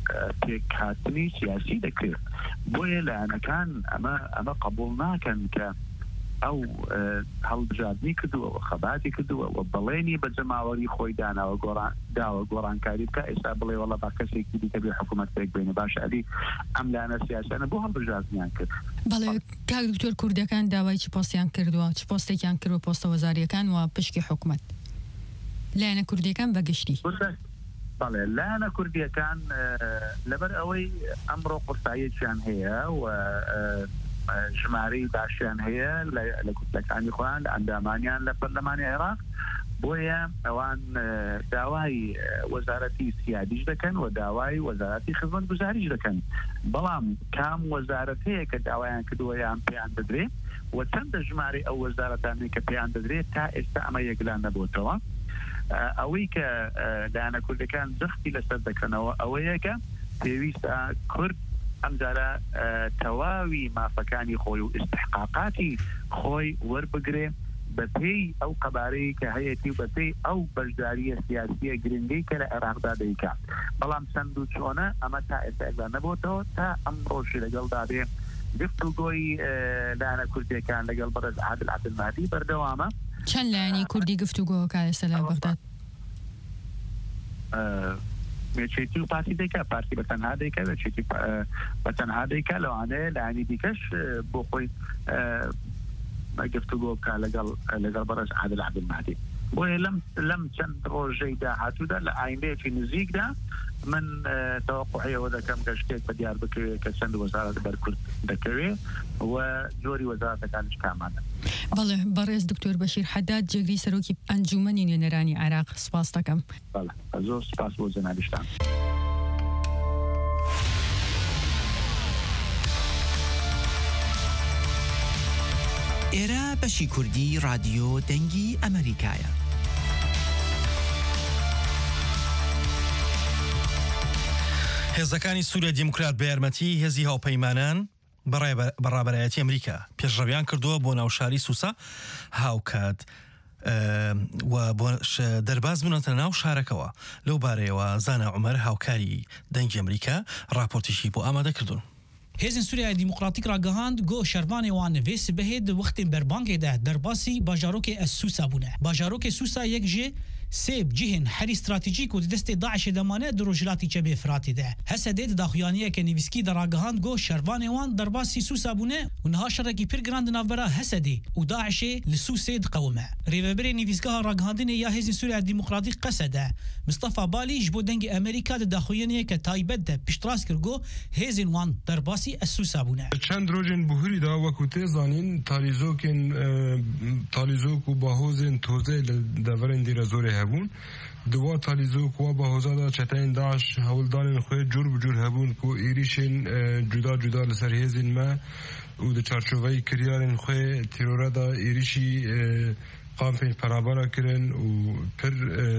[SPEAKER 12] پێکهاتنی سیاسی دەکرێت بۆیە لایەنەکان ئەمە ئەمە قبول ناکەن کە ئەو هەڵبژاردننی کردووە و خەباتی کردووە و بەڵێنی بە جەماوەری خۆی داناوە گۆڕان داوە گۆڕانکاری بکە ئێستا بڵێ وەڵا با کەسێکی دیکە بێ حکوومەت پێک بێنێ باشە ئەدی ئەم لایەنە سیاسیانە بۆ هەڵبژاردنیان کرد.
[SPEAKER 11] بەڵێ کاک دکتۆر کوردەکان داوای چ پۆستیان کردووە چ پۆستێکیان کردووە پۆستە وەزاریەکان و پشکی حکوومەت لایەنە کوردیەکان بەگشتی.
[SPEAKER 12] بەڵێ لایەنە کوردیەکان لەبەر ئەوەی ئەمڕۆ قورساییەکیان هەیە و ژمارەی باشیان هەیە لە کوردەکانی خۆیان لە ئەندامانیان لە پەرلەمانی عێراق بۆیە ئەوان داوای وەزارەتی سیادیش دەکەن و داوای وەزارەتی خزمەتگوزاریش دەکەن بەڵام کام وەزارەت هەیە کە داوایان کردووە یان پێیان دەدرێت و چەندە ژمارەی ئەو وەزارەتانەی کە پێیان دەدرێت تا ئێستا ئەمە یەکلان نەبووتەوە. ئەوەی کە لایەنە کوردەکان جەختی لەسەر دەکەنەوە ئەوەیە کە پێویستە کورد ئەمجارە تەواوی مافەکانی خۆی و استحقاقاتی خۆی وەربگرێ بە پێی ئەو قەبارەی کە هەیەی بە پێی ئەو بەشداریە سیاسیە گرنگەی کە لە عێراقدا دەیکات بەڵام چەند و چۆنە ئەمە تا ئێستا نەبووتەوە تا ئەم ڕۆژی لەگەڵدا بێ گفتوگۆی لایەنە کوردیەکان لەگەڵ بەڕێز عادل عەبدولمەهدی بەردەوامە.
[SPEAKER 11] چەند لایەنی کوردی گفتوگۆ کە ئێستا لە بەغداد
[SPEAKER 12] مێچێتی و پارتی دەیکا پارتی بەتەنها دەیکا بەچێتی بەتەنها دەیکا لەوانەیە لایەنی دیکەش بۆ خۆی گفتوگۆ بکە لەگەڵ لەگەڵ بەڕێز عادل عەبدولمەهدی بۆیە لەم لەم چەند ڕۆژەی داهاتوودا لە ئایندەیەکی نزیکدا من تەوەقعەوە دەکەم کە شتێک بە دیار بکەوێت کە چەند وەزارەت بەرکورد دەکەوێت و جۆری وەزارەتەکانش کامانە.
[SPEAKER 11] بەڵێ بەڕێز دکتۆر بەشیر حەداد جێگری سەرۆکی ئەنجومەنی نوێنەرانی عێراق سپاس دەکەم.
[SPEAKER 12] بەڵێ زۆر سپاس بۆ جەنابیشتان.
[SPEAKER 16] ئێرە بەشی کوردی رادیۆ دەنگی ئەمریکایە.
[SPEAKER 3] هێزەکانی سووریا دیموکرات بە یارمەتی هێزی هاوپەیمانان بەڕابەرایەتی ئەمریکا پێشڕەویان کردووە بۆ ناوشاری سووسا هاوکات و بۆ دەرباز بوونەتە ناو شارەکەەوە لەو بارەیەوە زانە عومەر هاوکاری دەنگی ئەمریکا راپۆرتیشی بۆ ئامادە کردوون.
[SPEAKER 20] هێزن سووریا دیموکراتیک ڕاگەهاند گۆ شەروانێ وانە vê sibehê di wextên berbankê de derbasî bajarokê ez Sûsa bûne. Bajarokê Sûsa yek ji sêb cihên herî stratejîk û di destê Daişê demane di rojhilatî Çemê Firatê de. Hesedê di daxuyaniyeke nivîskî de ragihand gô şervanê wan derbasî Sûsa bûne û niha şerekî pir giran di navbera Hesedê û Daişê li Sûsê diqewime. Rêveberê nivîsgeha ragihandinê ya Hêzên Sûriya Dîmokratîk Qesede Mustafa Balî ji bo dengê Amerîka di daxuyaniyeke taybet de piştrast kir got hêzên wan derbasî ez Sûsa bûne.
[SPEAKER 21] Çend rojên buhurî da wekû tê zanîn talîzokên talîzok û bahozên tozê li deverên dîrezorê hebûn. Duwa talîzok wa bahoza da çeteyên Daş hewldanên xwe cur bi cur hebûn ku êrişên cuda cuda li ser hêzên me û di çarçoveyê kiryarên xwe terora da êrişî kampên perabara kirin û pir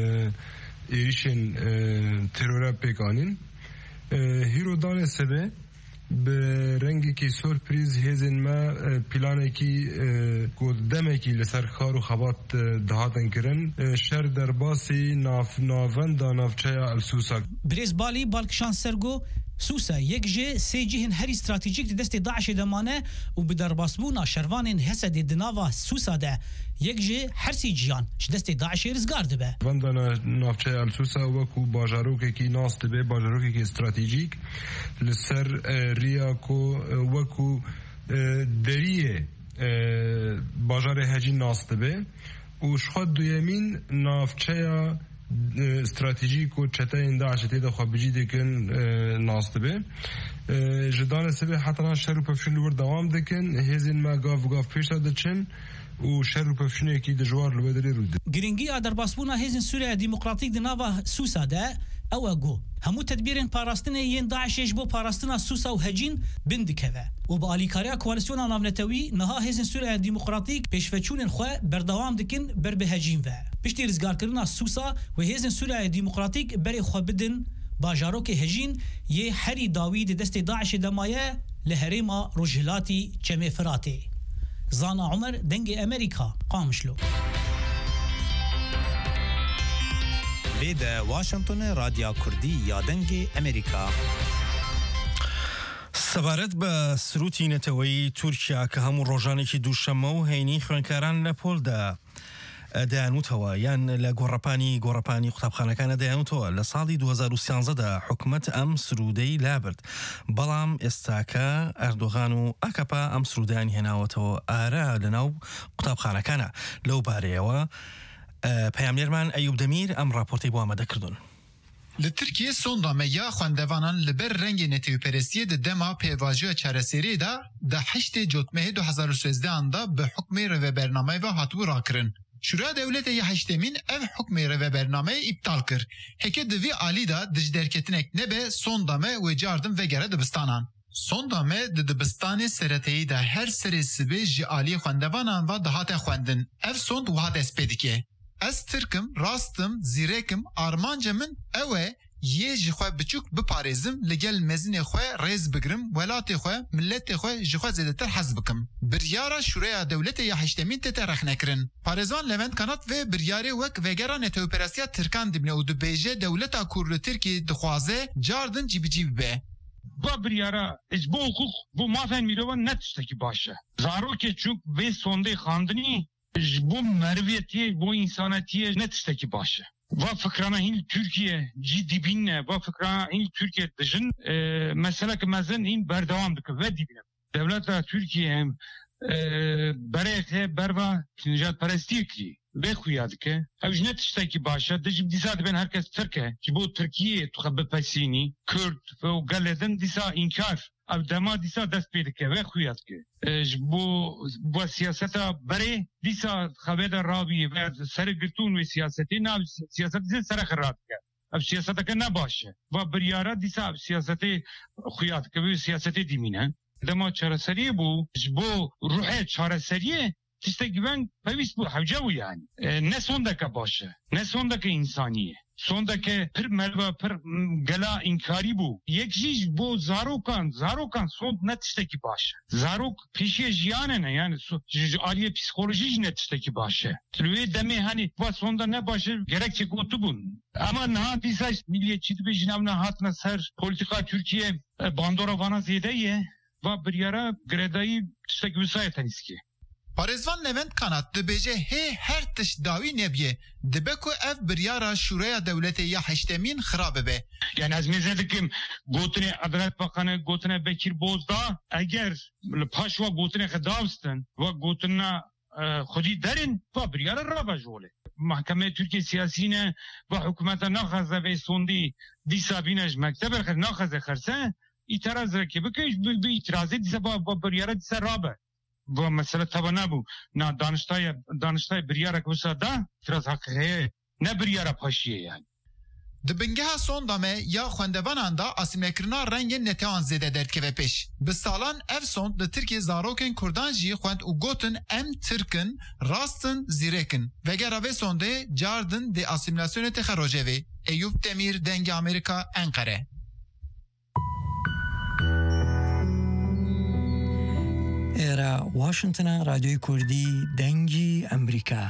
[SPEAKER 21] êrişên terora pêk anîn. Hîrodanê sebe bi rengekî sorprîz hêzên me planekî demekî li ser xar û xebat dihatin kirin şer derbasî navenda navçeya El Sûsa.
[SPEAKER 20] Birêz Balî balkişan ser got Sûsa yek ji sê cihên herî stratejîk di destê Daişê demane û bi derbasbûna şervanên Hesedê di nava Sûsa de yek ji hersî ciyan ji destê Daişê rizgar dibe.
[SPEAKER 21] Venda navçeya El Sûsa wekû bajarokekî nas dibe bajarokekî stratejîk li ser riya ku wekû deriyê bajarê hecî nas dibe û ji xwe duyemîn navçeya stratejîk û çeteyên Daişê tê de xwebicî dikin nas dibe. Ji danê sibê heta şer û pevçûn li wir dewam dikin hêzên me gav gav pêşa diçin û şer û pevçûnekî dijwar li we derê rû dide.
[SPEAKER 20] Giringiya derbasbûna hêzên Sûriya Dîmokratîk di nava Sûsa de ew e got hemû tedbîrên parastinê yên Daişê ji bo parastina Sûsa û hecîn bin dikeve û bi alîkariya koalisyona navnetewî niha hêzên Sûriya Dîmokratîk pêşveçûnên xwe berdewam dikin ber bi hecîn ve. Piştî rizgarkirina Sûsa wê hêzên Sûriya Dîmokratîk berê xwe bidin bajarokê hejîn yê herî dawî di destê Daişê demaye li herêma rojhilatî Çemê Firatê. Zana Umer dengê Amerîka Qamişlo.
[SPEAKER 2] لێدە واشنگتن رادیا کوردی یا دەنگی ئەمریکا.
[SPEAKER 3] سەبارەت بە سروتی نەتەوەی تورکیا کە هەموو ڕۆژانێکی دووشەمە و هەینی خوێنکاران لە پۆلدا دەیانوتەوە یان لە گۆڕەپانی گۆڕەپانی قوتابخانەکانە دەیانوتەوە لە ساڵی دوو هەزار و سیانزەدا حکومەت ئەم سرودەی لابرد، بەڵام ئێستاکە ئەردۆغان و ئەکەپا ئەم سرودانی هێناوەتەوە ئارە لەناو قوتابخانەکانە. لەو بارەیەوە پەیامنێرمان ئەیوب دەمیر ئەم راپۆرتەی بۆ ئامادەکردوون.
[SPEAKER 22] Li Tirkiye sondameya xwendevanan li ber rengê netewperestiyê di dema pêvajiya çareseriyê de di heştê cotmehê du hezar û sêzdehan da bi hukmê rêvebernameyê ve hatibû rakirin. Şuraya Devletê ya heştemîn ev hukmê rêvebernameyê îptal kir. Heke di vî alî da di ji derketinek nebe sondame wê cardin vegere dibistanan. Sondame di dibistanê sereteyî de her serê sibê ji aliyê xwendevanan ve dihate xwendin. Ev sond wiha dest pê dike. Ez Tirkim, rastim, zîrekim, armanca min ew e yê ji xwe biçûk biparêzim, li gel mezinê xwe rêz bigirim, welatê xwe, milletê xwe ji xwe zêdetir hez bikim. Biryara Şuraya Devletê ya heştemîn tê te rexnekirin. Parêzvan Levent Kanat vê biryarê wek vegera netewperestiya Tirkan dibîne û dibêje Dewleta Kurd li Tirkiyê dixwaze cardin cîbicî bibe.
[SPEAKER 23] Bu biryara ez bu hukuk bu mafen mirovan ne tiştekî baş e. Zarokê çûk vê sondê xandinî bu merviyetiye, bu insanetiye ne tişteki başı. Va fikrana hin Türkiye cidibinne, va fikrana hin Türkiye dışın e, mesela ki mezen hin berdevam dike ve dibine. Devletler Türkiye hem e, bereke berva nicat perestiye ki ve kuyadike. Ev ne tişteki başı. Dicim disa ben herkes Türkiye. Ki bu Türkiye tuhabbe pesini, Kürt ve o galeden disa inkar. Ev dema disa dest pedike ve kuyadike. Bu bu siyaseta bere disa xaveda rabi ve sergirtun ve siyaseti nav siyaseti sera xratke. Ev siyaseta ke ne başı. Va biryara disa siyaseti kuyadike ve siyaseti dimine. Dema çareseriye bu. Bu ruhe çareseriye işte güven pevis bu havcavu yani. E, ne sondaki başı, ne sondaki insaniye. Sondaki pir melva pir gala inkari bu. Yekjiş bu zarokan, zarokan sond ne tişteki başı. Zarok pişiye jiyanene yani aliye psikoloji ne tişteki başı. Tülüye deme hani bu sonda ne başı gerekçe kutu bun. Ama ne disa milliyetçi bir jinavna hatna ser politika Türkiye bandora vana ziyedeye ve bir yara gredayı tişteki vüsayeten iski.
[SPEAKER 22] Parêzvan Levent Kanat dibêje hê her tiş dawî nebiye dibe ku ev biryara Şuraya Devletê ya heştemîn xirab bibe.
[SPEAKER 23] Yani ez mêze dikim gotine Adalet Bakanı gotine Bekir Bozdağ eger li paş ve gotine xedavstin ve gotina xudî derin ve biryara raba jole. Mahkeme Türkiye siyasîne ve hükümete naxaze ve sondî dîsa bîne ji mektebe xir naxaze xirse îtiraz reke bike bi îtirazê dîsa ba biryara dîsa rabe. Bu mesele tabi ne bu? Na Danıştay Danıştay bir yere kısa da biraz hakkı ne bir yere paşiye yani.
[SPEAKER 22] Di bingeha sondame ya xwendevanan da asimekirina rengên netewan zêde derkeve pêş. Bi salan ev sond li Tirkiye zarokên Kurdan jî xwend û gotin em Tirkin, rastin, zîrekin. Vegera vê sondê cardin dê asimilasyonê tê xerojevê. Eyüp Demir, Dengê Amerika, Enkere.
[SPEAKER 16] ئێرە واشنگتنە رادیۆی کوردی دەنگی ئەمریکا.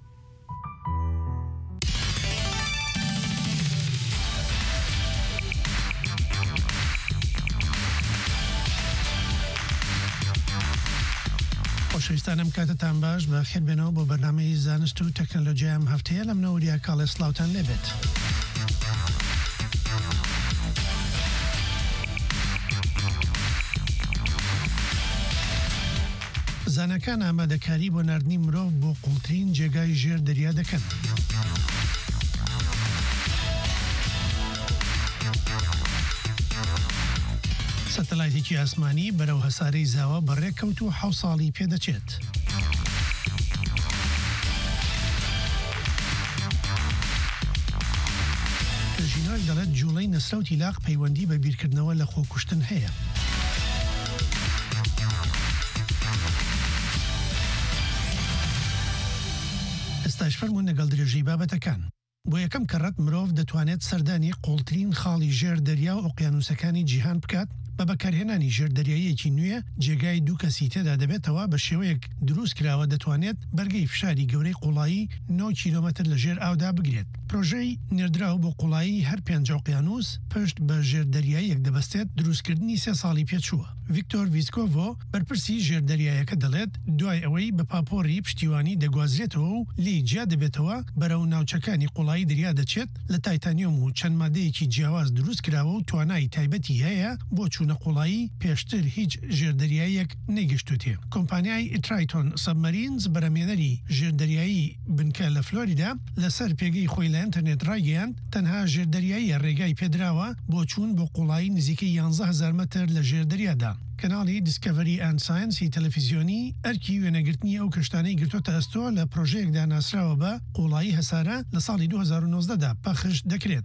[SPEAKER 24] خۆشەویستانم کاتتان باش بە خێر بێنەوە بۆ بەرنامەی زانست و تەکنۆلۆژیا ئەم هەفتەیە لەم نەوەریا کاڵێ سلااوتان لێبێت. زانەکان ئامادەکاری بۆ ناردنی مرۆڤ بۆ قوڵترین جێگای ژێر دەریا دەکەن. سەتەلایتێکی ئاسمانی بەرەو هەسارەی زاوە بەڕێکەوت و حەوت ساڵی پێدەچێت. ژینۆک دەڵێت جوڵەی نەسرە و تیلاق پەیوەندی بە بیرکردنەوە لە خۆکوشتن هەیە. ئێستاش فەرموون لەگەڵ درێژەی بابەتەکان. بۆ یەکەم کەڕەت مرۆڤ دەتوانێت سەردانی قوڵترین خاڵی ژێر دەریا و ئۆقیانوسەکانی جیهان بکات بە بەکارهێنانی ژێردەریاییەکی نوێ جێگای دوو کەسی تێدا دەبێتەوە بە شێوەیەک دروست کراوە دەتوانێت بەرگەی فشاری گەورەی قوڵایی نۆ کیلۆمەتر لە ژێر ئاودا بگرێت. پرۆژەی نێردراو بۆ قوڵایی هەر پێنج ئۆقیانوس پشت بە ژێردەریاییەک دەبەستێت دروستکردنی سێ ساڵی پێچووە. ڤیکتۆر ڤیسکۆڤۆ بەرپرسی ژێردەریایەکە دەڵێت دوای ئەوەی بە پاپۆری پشتیوانی دەگوازرێتەوە و لی جیا دەبێتەوە بەرەو ناوچەکانی قوڵایی دەریا دەچێت لە تایتانیۆم و چەند مادەیەکی جیاواز دروست کراوە و توانای تایبەتی هەیە بۆ چوونە قوڵایی پێشتر هیچ ژێردەریاییەک نەیگەشتوتێ. کۆمپانیای ئیترایتۆن سەبمەرینز بەرەمێنەری ژێردەریایی بنکە لە فلۆریدا لەسەر پێگەی خۆی لە ئینتەرنێت ڕایگەیاند تەنها ژێردەریایی ڕێگای پێدراوە بۆ چوون بۆ قوڵایی نزیکەی یانزە هەزار مەتر لە ژێردەریادا. کەناڵی دیسکەڤەری ئەند ساینسی تەلەڤیزیۆنی ئەرکی وێنەگرتنی ئەو کەشتانەی گرتوۆتە ئەستۆ لە پرۆژەیەکدا ناسراوە بە قوڵایی هەسارە لە ساڵی دوو هەزار و نۆزدە دا پەخش دەکرێت.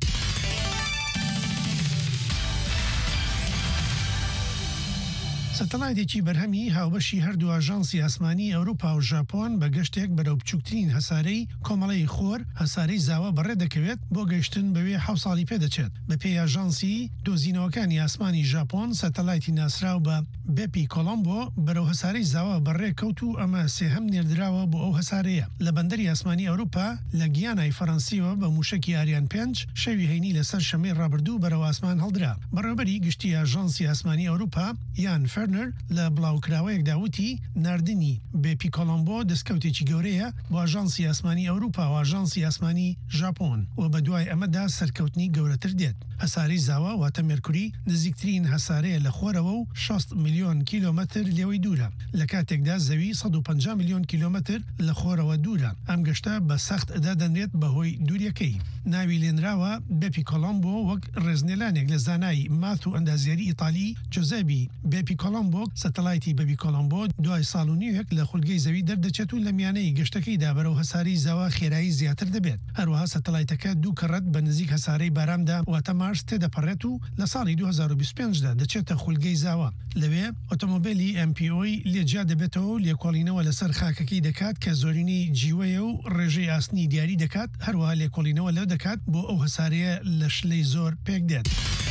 [SPEAKER 24] سەتەلایتێکی بەرهەمی هاوبەشی هەردوو ئاژانسی ئاسمانی ئەوروپا و ژاپۆن بە گەشتێک بەرەو بچووکترین هەسارەی کۆمەڵەی خۆر هەسارەی زاوە بەڕێ دەکەوێت بۆ گەشتن بەوێ حەوت ساڵی پێدەچێت. بە پێی ئاژانسی دۆزینەوەکانی ئاسمانی ژاپۆن سەتەلایتی ناسراو بە بێپی کۆلۆمبۆ بەرەو هەسارەی زاوە بەڕێ کەوت و ئەمە سێهەم نێردراوە بۆ ئەو هەسارەیە. لە بەندەری ئاسمانی ئەوروپا لە گیانای فەڕەنسیەوە بە موشکی ئاریان پێنج شەوی هەینی لەسەر شەمەی ڕابردوو بەرەو ئاسمان هەڵدرا. بەڕێوەبەری گشتی ئاژانسی ئاسمانی ئەوروپا یان فەرنەر لە بڵاوکراوەیەک داوتی نردنی بێپی کۆلۆمبۆ دەستکەوتێکی گەورەیە بۆ ئاژانسی ئاسمانی ئەوروپا و ئاژانسی ئاسمانی ژاپۆن و بە دوای ئەمەدا سەرکەوتنی گەورەتر دێت. هەساری زاوە واتە مێرکوری نزیکترین هەسارەیە لە خۆرەوە و شەست میلیۆن کیلۆمەتر لێوەی دوورە لە کاتێکدا زەوی سەد و پەنجا میلیۆن کیلۆمەتر لە خۆرەوە دوورە. ئەم گەشتە بە سەخت ئەدا دەنرێت بەهۆی دووریەکەی. ناوی لێنراوە بێپی کۆلۆمبۆ وەک ڕێزنێلانێک لە زانای ماث و ئەندازیاری ئیتالی جۆزەبی بێپی کۆلۆمبۆ سەتەلایتی بەبی کۆلۆمبۆ دوای ساڵ و نیوێک لە خولگەی زەوی دەردەچێت و لە میانەی گەشتەکەیدا بەرەو هەساری زاوە خێرایی زیاتر دەبێت. هەروەها سەتەلایتەکە دوو کەڕەت بە نزیک هەسارەی بارامدا واتە مارس تێدەپەڕێت و لە ساڵی دوو هەزار و بیست و پێنج دا دەچێتە خولگەی زاوە. لەوێ ئۆتۆمۆبیلی ئەم پی ئۆی لێجیا دەبێتەوە و لێکۆڵینەوە لەسەر خاکەکەی دەکات کە زۆرینەی جیوەیە و ڕێژەی ئاسنی دیاری دەکات. هەروەها لێکۆڵینەوە لەو دەکات بۆ ئەو هەسارەیە لە شلەی زۆر پێک دێت.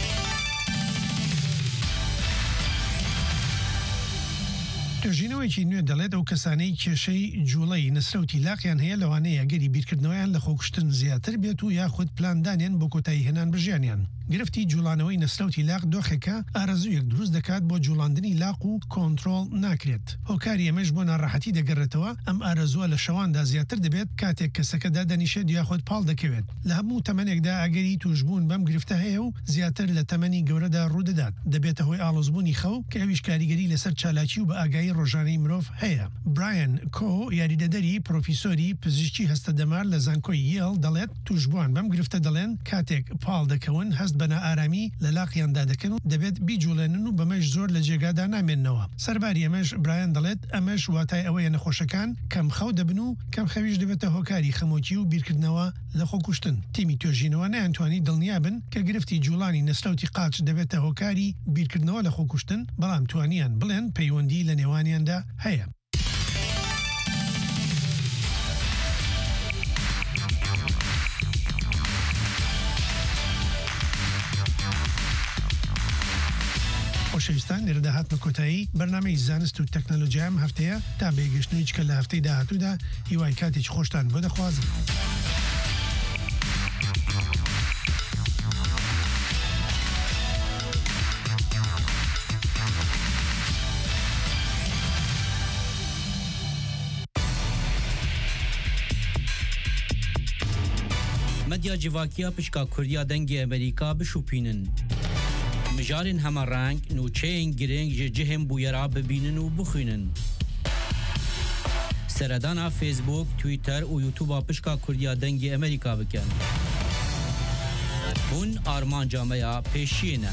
[SPEAKER 24] توێژینەوەیکی نوێ دەڵێت ئەو کەسانەی کێشەی جوڵەی نسرەوتی لاقیان هەیە لەوانەیە گەری بیرکردنەوەیان لە خۆکشتن زیاتر بێت و یاخود پلاندانیان بۆ کۆتایی هێنان بژیانیان. گرفتی جوڵانەوەی نسرەوتی لاق دۆخێکە ئارەزوویەک دروست دەکات بۆ جوڵاندنی لاق و کۆنتترۆل ناکرێت. هۆکاری ئەمەش بۆ ناڕەحەتی دەگەڕێتەوە ئەم ئارەزووە لە شەواندا زیاتر دەبێت کاتێک کەسەکەدا دەنیشێت یاخود پاڵ دەکەوێت. لە هەموو تەمەنێکدا ئەگەری توشبوون بەم گرفتە هەیە و زیاتر لە تەمەنی گەورەدا ڕوودەدات. دەبێتە هۆی ئاڵۆزبوونی خەو کە ئەویش کاریگەری لەسەر چالاکی و بە ئاگایی ڕۆژانەی مرۆڤ هەیە. برایەن کۆ یاریدەدەری پرۆفیسۆری پزیشکی هەستەدەمار لە زانکۆی یێڵ دەڵێت توشبووان بەم گرفتە دەڵێن کاتێک پاڵ دەکەون هەست بەنا ئارامی لە لاقیاندا دەکەن و دەبێت بیجوڵێنن و بەمەش زۆر لە جێگادا نامێننەوە. سەرباری ئەمەش برایەن دەڵێت ئەمەش واتای ئەوەیە نەخۆشەکان کەم خەو دەبن و کەم خەویش دەبێتە هۆکاری خەمۆکی و بیرکردنەوە لە خۆکوشتن. تیمی توێژینەوە نەیانتوانی دڵنیابن کە گرفتی جوڵانی نسرەوتی قاچ دەبێتە هۆکاری بیرکردنەوە لە خۆکوشتن، بەڵام توانیان بڵێن پەیوەندی لە نێوانیاندا هەیە. خۆشەویستان لێرەدا هاتمە کۆتایی بەرنامەی زانست و تەکنەلۆجیا ئەم هەفتەیە تا بێگەشتنەوەی کە لە هەفتەی داهاتوودا هیوای کاتێکی خۆشتان بۆ دەخوازم.
[SPEAKER 4] مدیا جیواکیا پشکا کوردیا دەنگی ئەمریکا بشوپینن. مجارن همه رنگ نوچین گرنگ جهم بویرا ببینن و بخوینن. سردان فیسبوک، تویتر و یوتیوب پشکا کوردیا دنگی امریکا بکن. هون آرمان جامعه پیشینه.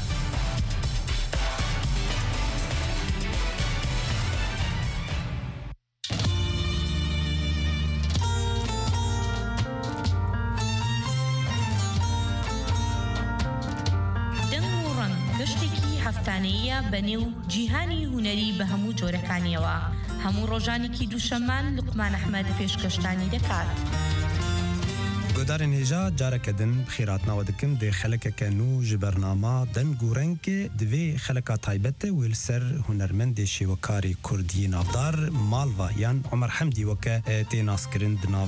[SPEAKER 5] بەنێو جیهانی هوەری بە هەموو جۆرەکانیەوە هەموو ڕۆژانێکی دووشەممان لوقمان ئەحمەد پێشکەشتانی دەکات.
[SPEAKER 6] گودارن هجا جاره کدن بخیراتنا و دکم ده خلک کنو جبرنامه دن گورنگ دوی خلکا تایبت ویلسر هنرمند شیوکاری کردی نافدار مالوا یان عمر حمدی وک تیناس کرند ناو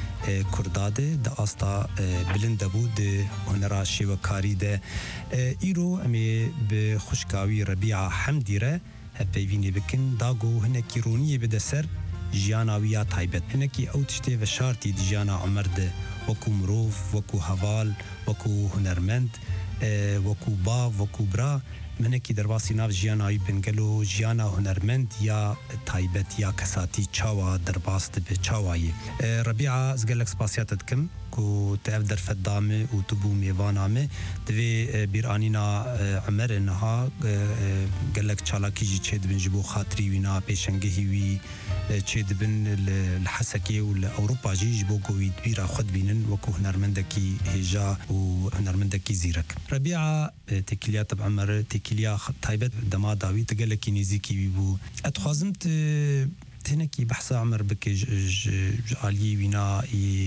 [SPEAKER 6] کرداده د استا بلند بود هنرا شیوکاری ده ایرو امی به خوشکاوی ربیع حمدی ره هپیوینی بکن داگو هنکی رونی بدسر جیانا ویا تایبت هنکی او تشتی و شارتی دی جیانا عمر ده وکو مروف وکو هوال وکو هنرمند وکو با وکو برا منکی درواسی ناف جیانای بنگلو جیانا هنرمند یا تایبت یا کساتی چاوا درباست به چاوایی ربیعه زگلک سپاسیاتت کم کو تاف در فدامه و تبو میوانامه دوی بیرانینا عمر نها گلک چالاکی جی چه دبن جبو خاطری وینا پیشنگهی وی چه دبن الحسکی و اوروپا جی جبو گوید بیرا خود بینن وکو هنرمندکی هجا و هنرمندکی زیرک ربیعه تکلیات بعمر تکلیا تایبت دما داوی تگلکی نزیکی وی بو اتخازمت تنكي بحث عمر بكي عالي وينا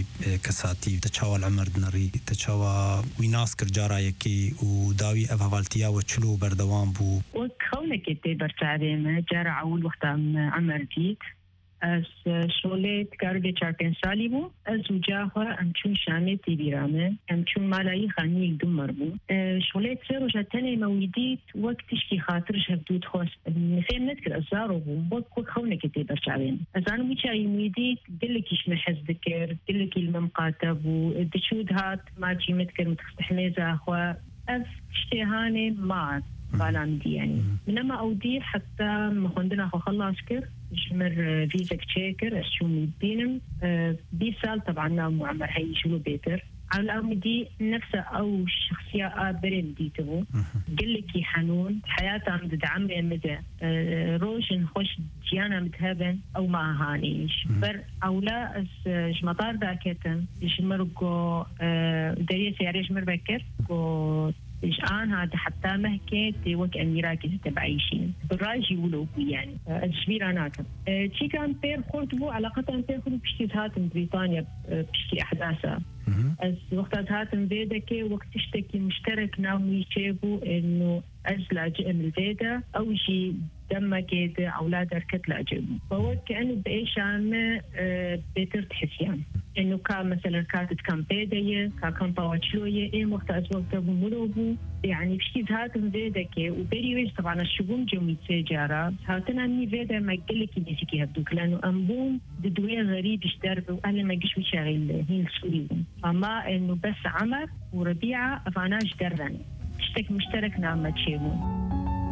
[SPEAKER 6] كساتي تشاوى العمر دنري تشاوى ويناس كرجارا يكي وداوي افافالتيا وتشلو بردوان بو
[SPEAKER 7] وكونك تبر تعليم جارا عول وقت عمر ديت از شغلت کارده چارتن سالی بو از وجاهه امچون شامه تیبیرامه امچون مالایی خانی یک دو مربو شغلت سر و جاتنه مویدیت وقتش کی خاطرش هفدود خواست نفهم نذكر ازارو بو وقت خونه كتير شعبين ازانو بيشاي مويديت قلكيش محز ذكر قلكي المقاتب ودشود هات ما جي متكر متستحميزه اخوا اف اشتهاني ما بالام دي يعني منما اودي حتى ما عندنا خو خلاص كر جمر فيزا تشيكر اشومي بينم بي سال طبعا معمر هي شنو بيتر على الأمدي نفسه أو شخصية برين دي تبو قل لك حنون حياته عم تدعمني مدى روشن خوش جيانا متهبن أو ما هانيش بر أو لا أس جمطار داكتن يشمرقو دريه سياري يشمر بكر و إجان هذا حتى مهكت وك أميراكي تبعيشين بالراجي ولو يعني الشبير أنا كم شيء كان بير خرطبو علاقة بير خرطبو بشتي هاتم بريطانيا بشتي أحداثها از وقت هاتم بيدك وقت تشتكي مشترك ناوي شيبو إنه أزلا جئم البيدة أو شيء دم كده أولاد ركت لأجيبه فهو كأنه بإيش عامة بيتر تحسيان إنه كان مثلا كانت كان بيدية كان باوتشلوية إيه وقت أزوجته بملوبو يعني بشتي هاتم بيدك وبريويش طبعا الشبون جميت سيجارة هاتنا مني بيدة ما قلك يديسكي هبدوك لأنه أنبوم بدوية غريب يشتربه وأهلا ما قش وشاغل هي السوريين أما إنه بس عمر وربيعة أفعناش درن اشتك مشترك نعم تشيبون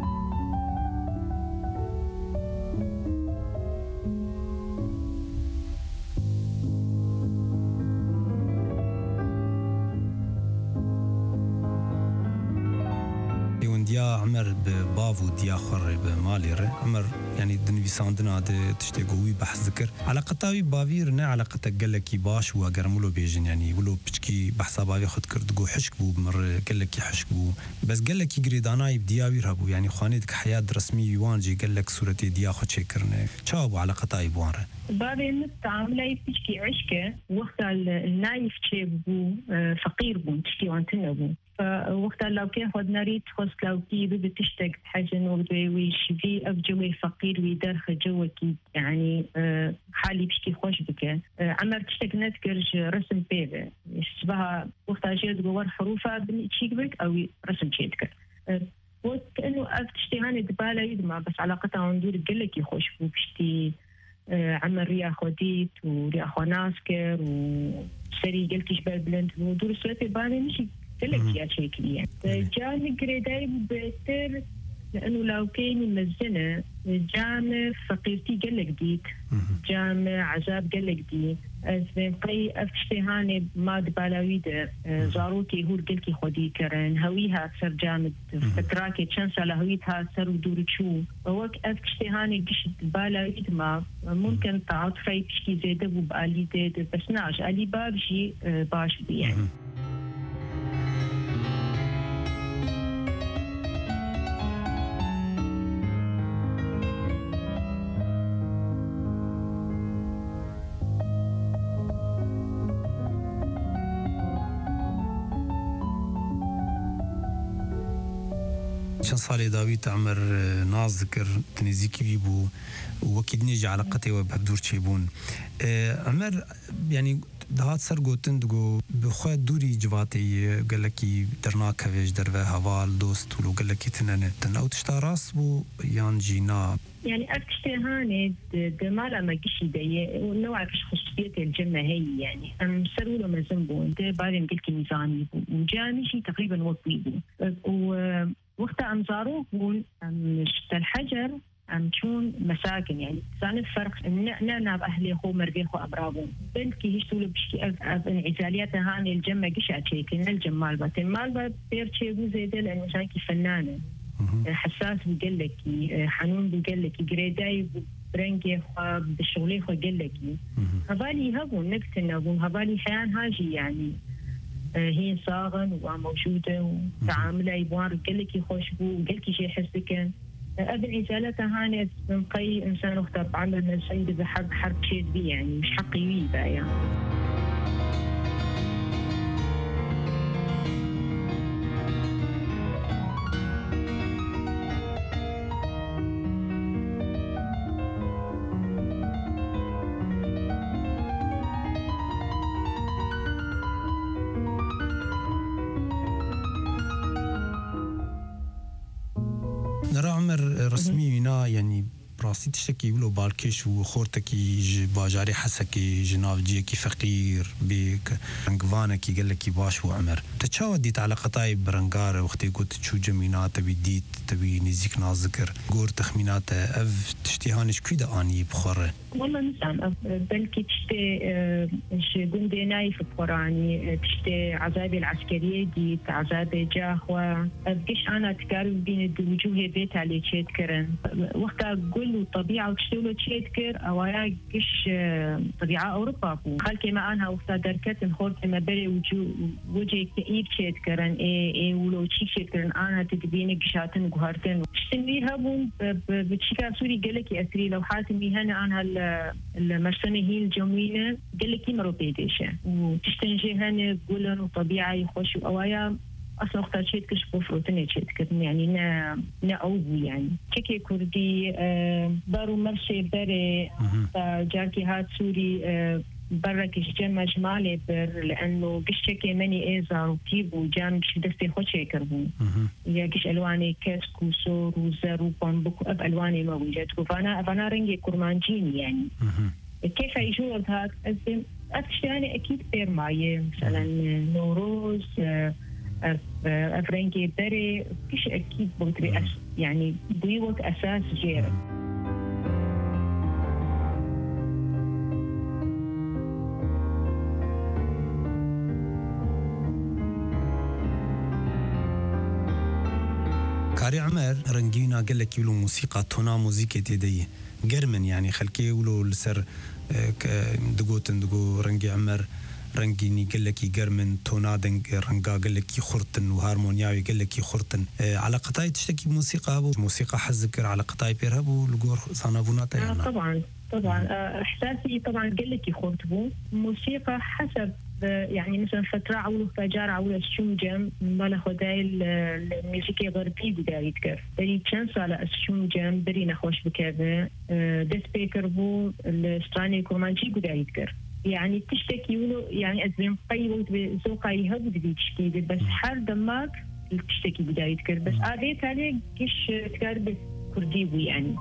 [SPEAKER 6] ديا عمر ببافو ديا خر بمالي ره عمر يعني دنويساندنا د تشتغوي بحث ذكر علاقتاوي بافير نه علاقته قالكي باش وغرملو بيجن يعني ولو بچكي بحثا بافي خد كردغو حشك بو مر قالكي حشك بو بس قالكي غريداناي بدياوير هبو يعني خانيدك حياه رسمي يوانجي قالك صورتي ديا خد شكرنه تشابو علاقتاي بوانره
[SPEAKER 7] بابي متعامله بتشكي عشكه وقت النايف تشيبو فقير بو تشكي وانتنا بو فوقت لو كان خد نريد خص لو كي بتشتق حاجة نوردوي ويش في أبجوي فقير ويدرخ جوكي يعني حالي بشكي خوش بك عمر تشتق نذكر رسم بيبه يشبها وقت أجيد جوار حروفها بنشيك بك أو رسم شيتك وكأنه أفتشتهاني دبالة يدمع بس علاقتها عندور قلك يخوش بشتي عمر ريا خوديت وريا خوناسكر وسري قلتش بالبلند ودور سواتي بالي مشي قلك يا شيكلية جاني قريداي بيتر لأنه لو كان مزنة جامع فقيرتي قلك ديت جامع عذاب قلك ديت أزمن قي أفتشتهاني ما دبالاويد زاروكي هور قلكي خودي كرن هويها سر جامد فتراكي تشانسا لهويتها سر ودور تشو ووك أفتشتهاني قش دبالاويد ما ممكن تعاطفي بشكي زيادة وبقالي زيادة بس ناش ألي بابجي باش بي يعني
[SPEAKER 6] چند سالی داوید عمر ناز ذکر تنزیکی بی بو وكيد نيجي علاقتي وبدور تشيبون عمر يعني دهات سر قوتن دقو بخواه دوري جواتي قال لكي درناك هفيج درفه هوال دوست ولو قال لكي تنانتن او تشتا راس بو يان جينا
[SPEAKER 7] يعني أكشتي هاني دمالا ما قشي دي ونوع كش خصوصية الجنة هي يعني أم سروا له مزنبون ده بعدين قلت نظامي وجاني شي تقريبا وطيبو ووقتها أم زاروه بون أم شتا الحجر أم تكون مساكن يعني كان الفرق إن ناب أهلي خو مربيخو أبرابون بلكي يشتغلوا بشكي أب انعزاليات هاني الجمة قشة شيء الجمال بات المال بات بير شيء زيادة لأنه شانكي فنانة حساس بيقول لك حنون بيقول لك جريداي برنجي خو بشغلي خو قال لك هبالي هبون نكتنا بون هبالي حيان هاجي يعني هي صاغن وموجودة وتعاملها يبوار قال لك خوش بو قال لك شيء حسك أبن إزالتها هانت من قي إنسان اختار عمل من السيد بحق حرب شيء بي يعني مش حقيقي بقى يعني.
[SPEAKER 6] نرى عمر رسمي هنا يعني براسي تشتكي ولو بالكش وخورتكي باجاري حسكي جناب جيكي فقير بيك رنقفانكي قال لك باش وعمر تتشاود ديت على قطاي برنقار وقتي قلت شو جمينات تبي ديت تبي نزيك نازكر قور تخمينات اف تشتيهانش كيدا اني بخوره
[SPEAKER 7] والله نسام بلكي تشتي شي قندي نايف بقراني تشتي عذابي العسكريه ديت عذابي جاخوا ابقش انا تقارب بين الوجوه بيت على تشيت كرن وقتها قول الطبيعه وتشتغلوا تشيت كر او يا قش طبيعه اوروبا خلكي ما انا وقتها دركت الخورت ما بري وجو وجهي كئيب تشيت كرن اي اي ولو تشيت كرن انا تدبيني قشاتن قهرتن تشتني هبون بتشيكا سوري قال لك اسري لو حاتمي هنا انا المرسمة هي الجميلة قال لك مرو بيديشة وتشتنجي هنا قولن وطبيعة يخش وأوايا أصلا وقتها شيء كش بفروتني شيء كده يعني نا نا أوبو يعني كيكي كردي آه بارو مرشي بري جاكي هات سوري آه برا كش جمع جمالي بر لأنه كش شكي مني إيزار وطيب وجان كش دستي خوشي كربو يا كش ألواني كاسك وصور وزر وبامبوك أب ألواني ما وجدت فأنا فأنا رنجي كرمانجيني يعني كيف يجوز هاد أزم أكشتاني أكيد بير معي مثلا نوروز أفرنجي بري كش أكيد بوتري يعني بيوت أساس جير
[SPEAKER 6] كاري عمر رنجينا قال لك يقولوا موسيقى تونا موسيقى تدي جرمن يعني خلكي يقولوا لسر دقوتن دقو رنجي عمر رنجيني قال لك جرمن تونا دنج رنجا قال لك خرطن وهارمونياوي قال لك خرطن على قطاي تشتكي موسيقى ابو موسيقى حذكر على قطاي بيرهبوا لقور صنافونات
[SPEAKER 7] يعني طبعا طبعا احساسي طبعا قال لك خرطبو موسيقى حسب يعني مثلا فترة عولو فجار عولو الشمجم مالا خداي الموسيقى غربي بداية كر بري كان سالة الشمجم بري نخوش بكذا دس بيكر بو الستراني كورمانجي بداية كر يعني تشتكي ولو يعني أزم قيوت بزوقاي هبو دي تشتكي بس حر دماغ تشتكي بداية كر بس عاديت عليه كش تقارب كرديبو يعني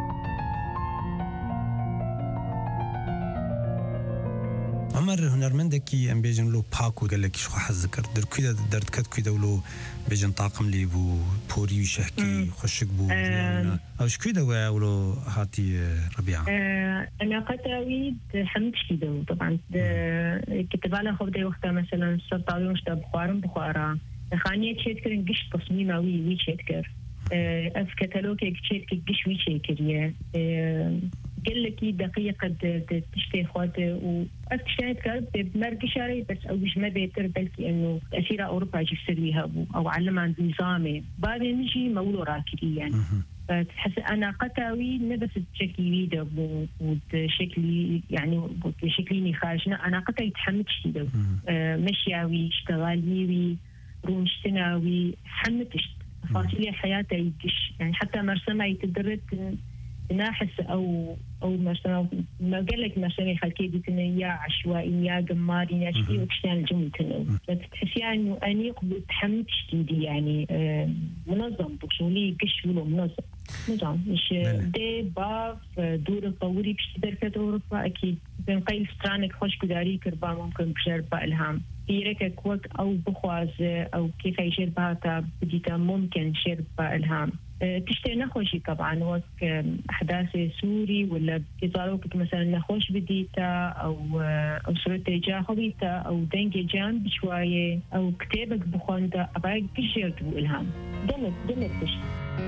[SPEAKER 6] عمر هنرمندكي ام بيجن لو باكو قال لك شو حذكر در كده درت كد كده ولو بيجن طاقم لي بو بوري وشهكي خشك بو يعني او شو كده ولو هاتي ربيعه
[SPEAKER 7] انا قتاوي حمد كده طبعا كتب على خبدي وقتها مثلا سطاوي مش بخارم بخارا خانيه تشكر قش تصميماوي وي تشكر اف كتالوج تشكر قش وي تشكر قال لك دقيقة تشتي خواته وأكشنت كارب بمرق شاري بس أو مش ما بيتر بلكي إنه أسيرة أوروبا جسريها أو علم عن نظامه بعد نجي مولو راكدي يعني فتحس أنا قتاوي نبس تشكي ويدا وشكلي يعني شكليني خارجنا أنا قتاوي تحمد شتيدا مشياوي اشتغاليوي رونشتناوي حمد تفاصيل حياته يقش يعني حتى مرسمة يتدرت ناحس او او مثلا ما قال لك مثلا خلكي دي يا عشوائي يا قماري يا شيء وكشتان الجمل تنو تحسي انه انيق بتحمل تشتيدي يعني منظم بشولي قش ولا منظم نظام مش دي باف دور الطوري بشتدر كتورفا اكيد بين قيل سترانك خوش كداري كربا ممكن بشربا الهام يرك كوك او بخواز او كيف يشربها بديتا ممكن شربا الهام تشتي نخوشي طبعا وقت احداث سوري ولا كيزاروك مثلا نخوش بديتا او او صورتي جاهويتا او دنجي جان بشويه او كتابك بخوندا اباك كشيرت الهام دمت دمت تشتي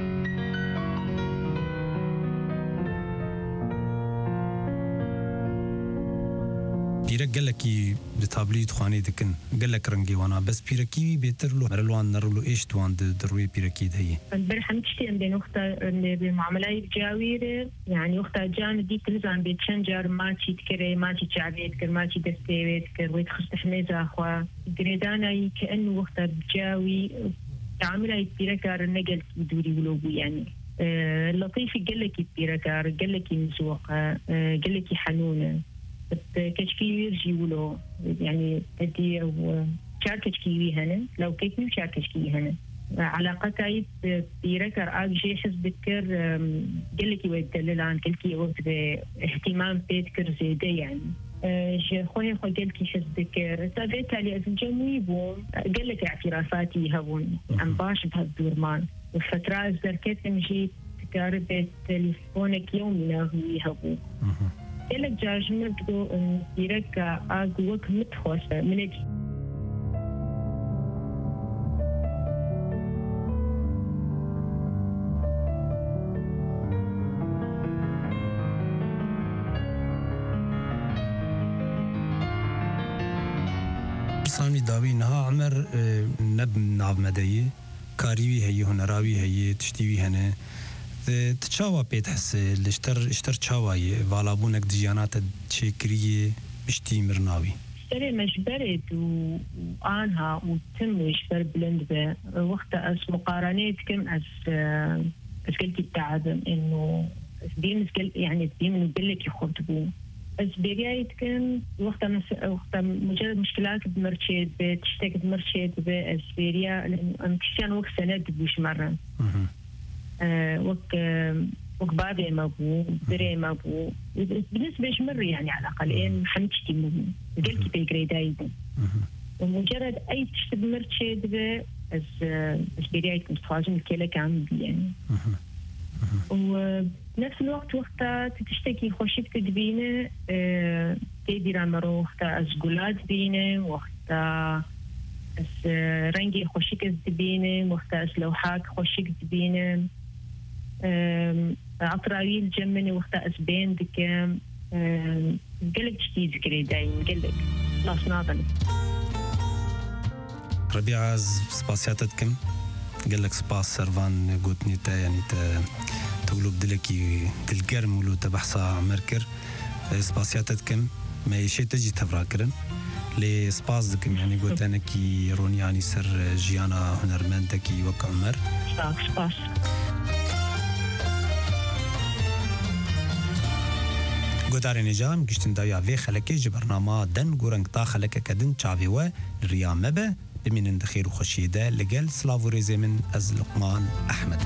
[SPEAKER 6] پیرک گلکی بتابلیت خانه دکن گلک رنگی وانا بس پیرکی بهتر لو مرلوان نرلو ايش توان دروي پیرکی دهی
[SPEAKER 7] برحم تشتي عندي نقطة بالمعاملات الجاويرة يعني وقتها جان دي تلزم بتشنجر ما تشي تكري ما تشي تعبيت كر ما تشي دستيويت كر ويتخص تحميزة أخوا قريدانا كأنه وقتها بجاوي تعاملها بيركار النقل بدوري ولوبو يعني أه لطيف قلكي بيركار قلكي مسوقة أه قلكي حنونة كشكي يرجي ولو يعني أدي أو شاركشكي هنا لو كيفني شاركشكي هنا علاقتي بيركر أجي حس بذكر قلكي ويدلل عن قلكي وقت اهتمام بذكر زيادة يعني شيء خوي خوي قلكي حس بذكر تابعت على الجميع بوم قلك اعترافاتي هون عم باش بهالدور مان وفترة زركت مجيت تقاربت تليفونك يومنا هو هبو إلك جاجمة بدو إن يرجع أقوك متخوصة من الجي
[SPEAKER 6] سامي داوي نها عمر نب ناف مداية كاريوي هي هنراوي هي تشتيوي هنا تشاوا بيت حس الاشتر اشتر تشاواي فالابونك ديانات تشكريه بشتي مرناوي
[SPEAKER 7] اشتري مجبرد وانها وتم يشبر بلند به وقت اس مقارنات كم اس اس قلت التعب انه بيمس يعني بيمن بلك يخطبوا بس بداية كم وقت مس وقت مجرد مشكلات بمرشيد بتشتكي بمرشيد باسبيريا لان كشان وقت سند بوش مره أه وك وك بابي ما بو بري ما بو بالنسبة شمر يعني على الأقل إن حنشتي مو قلت بيجري دايدا ومجرد أي تشتب مرتشي دبا as بداية مستخدم كلا كان يعني وبنفس الوقت وقتها تشتكي خوشك تدبينه تدي رامرو وقتها as قلات بينه وقتها as رنجي خوشك تدبينه وقتها as لوحات خوشك تدبينه عطراوي الجمني وقتها as بين دكام قلت تشتي ذكري دايما قلت ناس ناظري
[SPEAKER 6] ربيعة سباسياتتكم قال لك سباس سرفان قوتني تا يعني تا تقولوا بدلكي تلقرم ولو تبحثا مركر سباسياتتكم ما يشي تجي تفراكرن لي سباس دكم يعني قلت انا كي روني يعني سر جيانا هنرمندكي وك عمر
[SPEAKER 7] سباس
[SPEAKER 6] قدار نجام قشتن دايا في خلكي جبرنامه دن قرنق تا خلكي كدن تشافي و الريا مبه بمن دخير وخشيده لقل سلافو ريزي من از لقمان احمد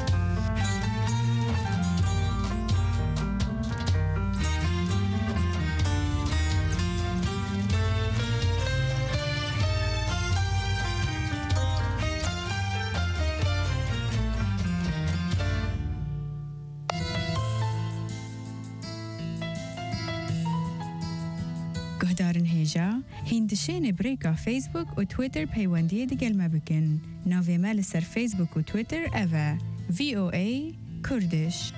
[SPEAKER 8] گهدارن هیجا هندشین بریکا فیسبوک و تویتر پیوندی دگل مبکن ناوی مال سر فیسبوک و تویتر اوه وی او ای کردش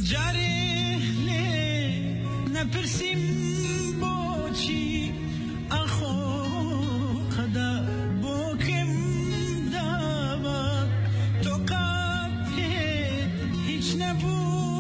[SPEAKER 9] جاره نپرسیم بۆچی ئەخۆ قەدا بۆ کەم داوە تۆ قاپێ هیچ نەبوو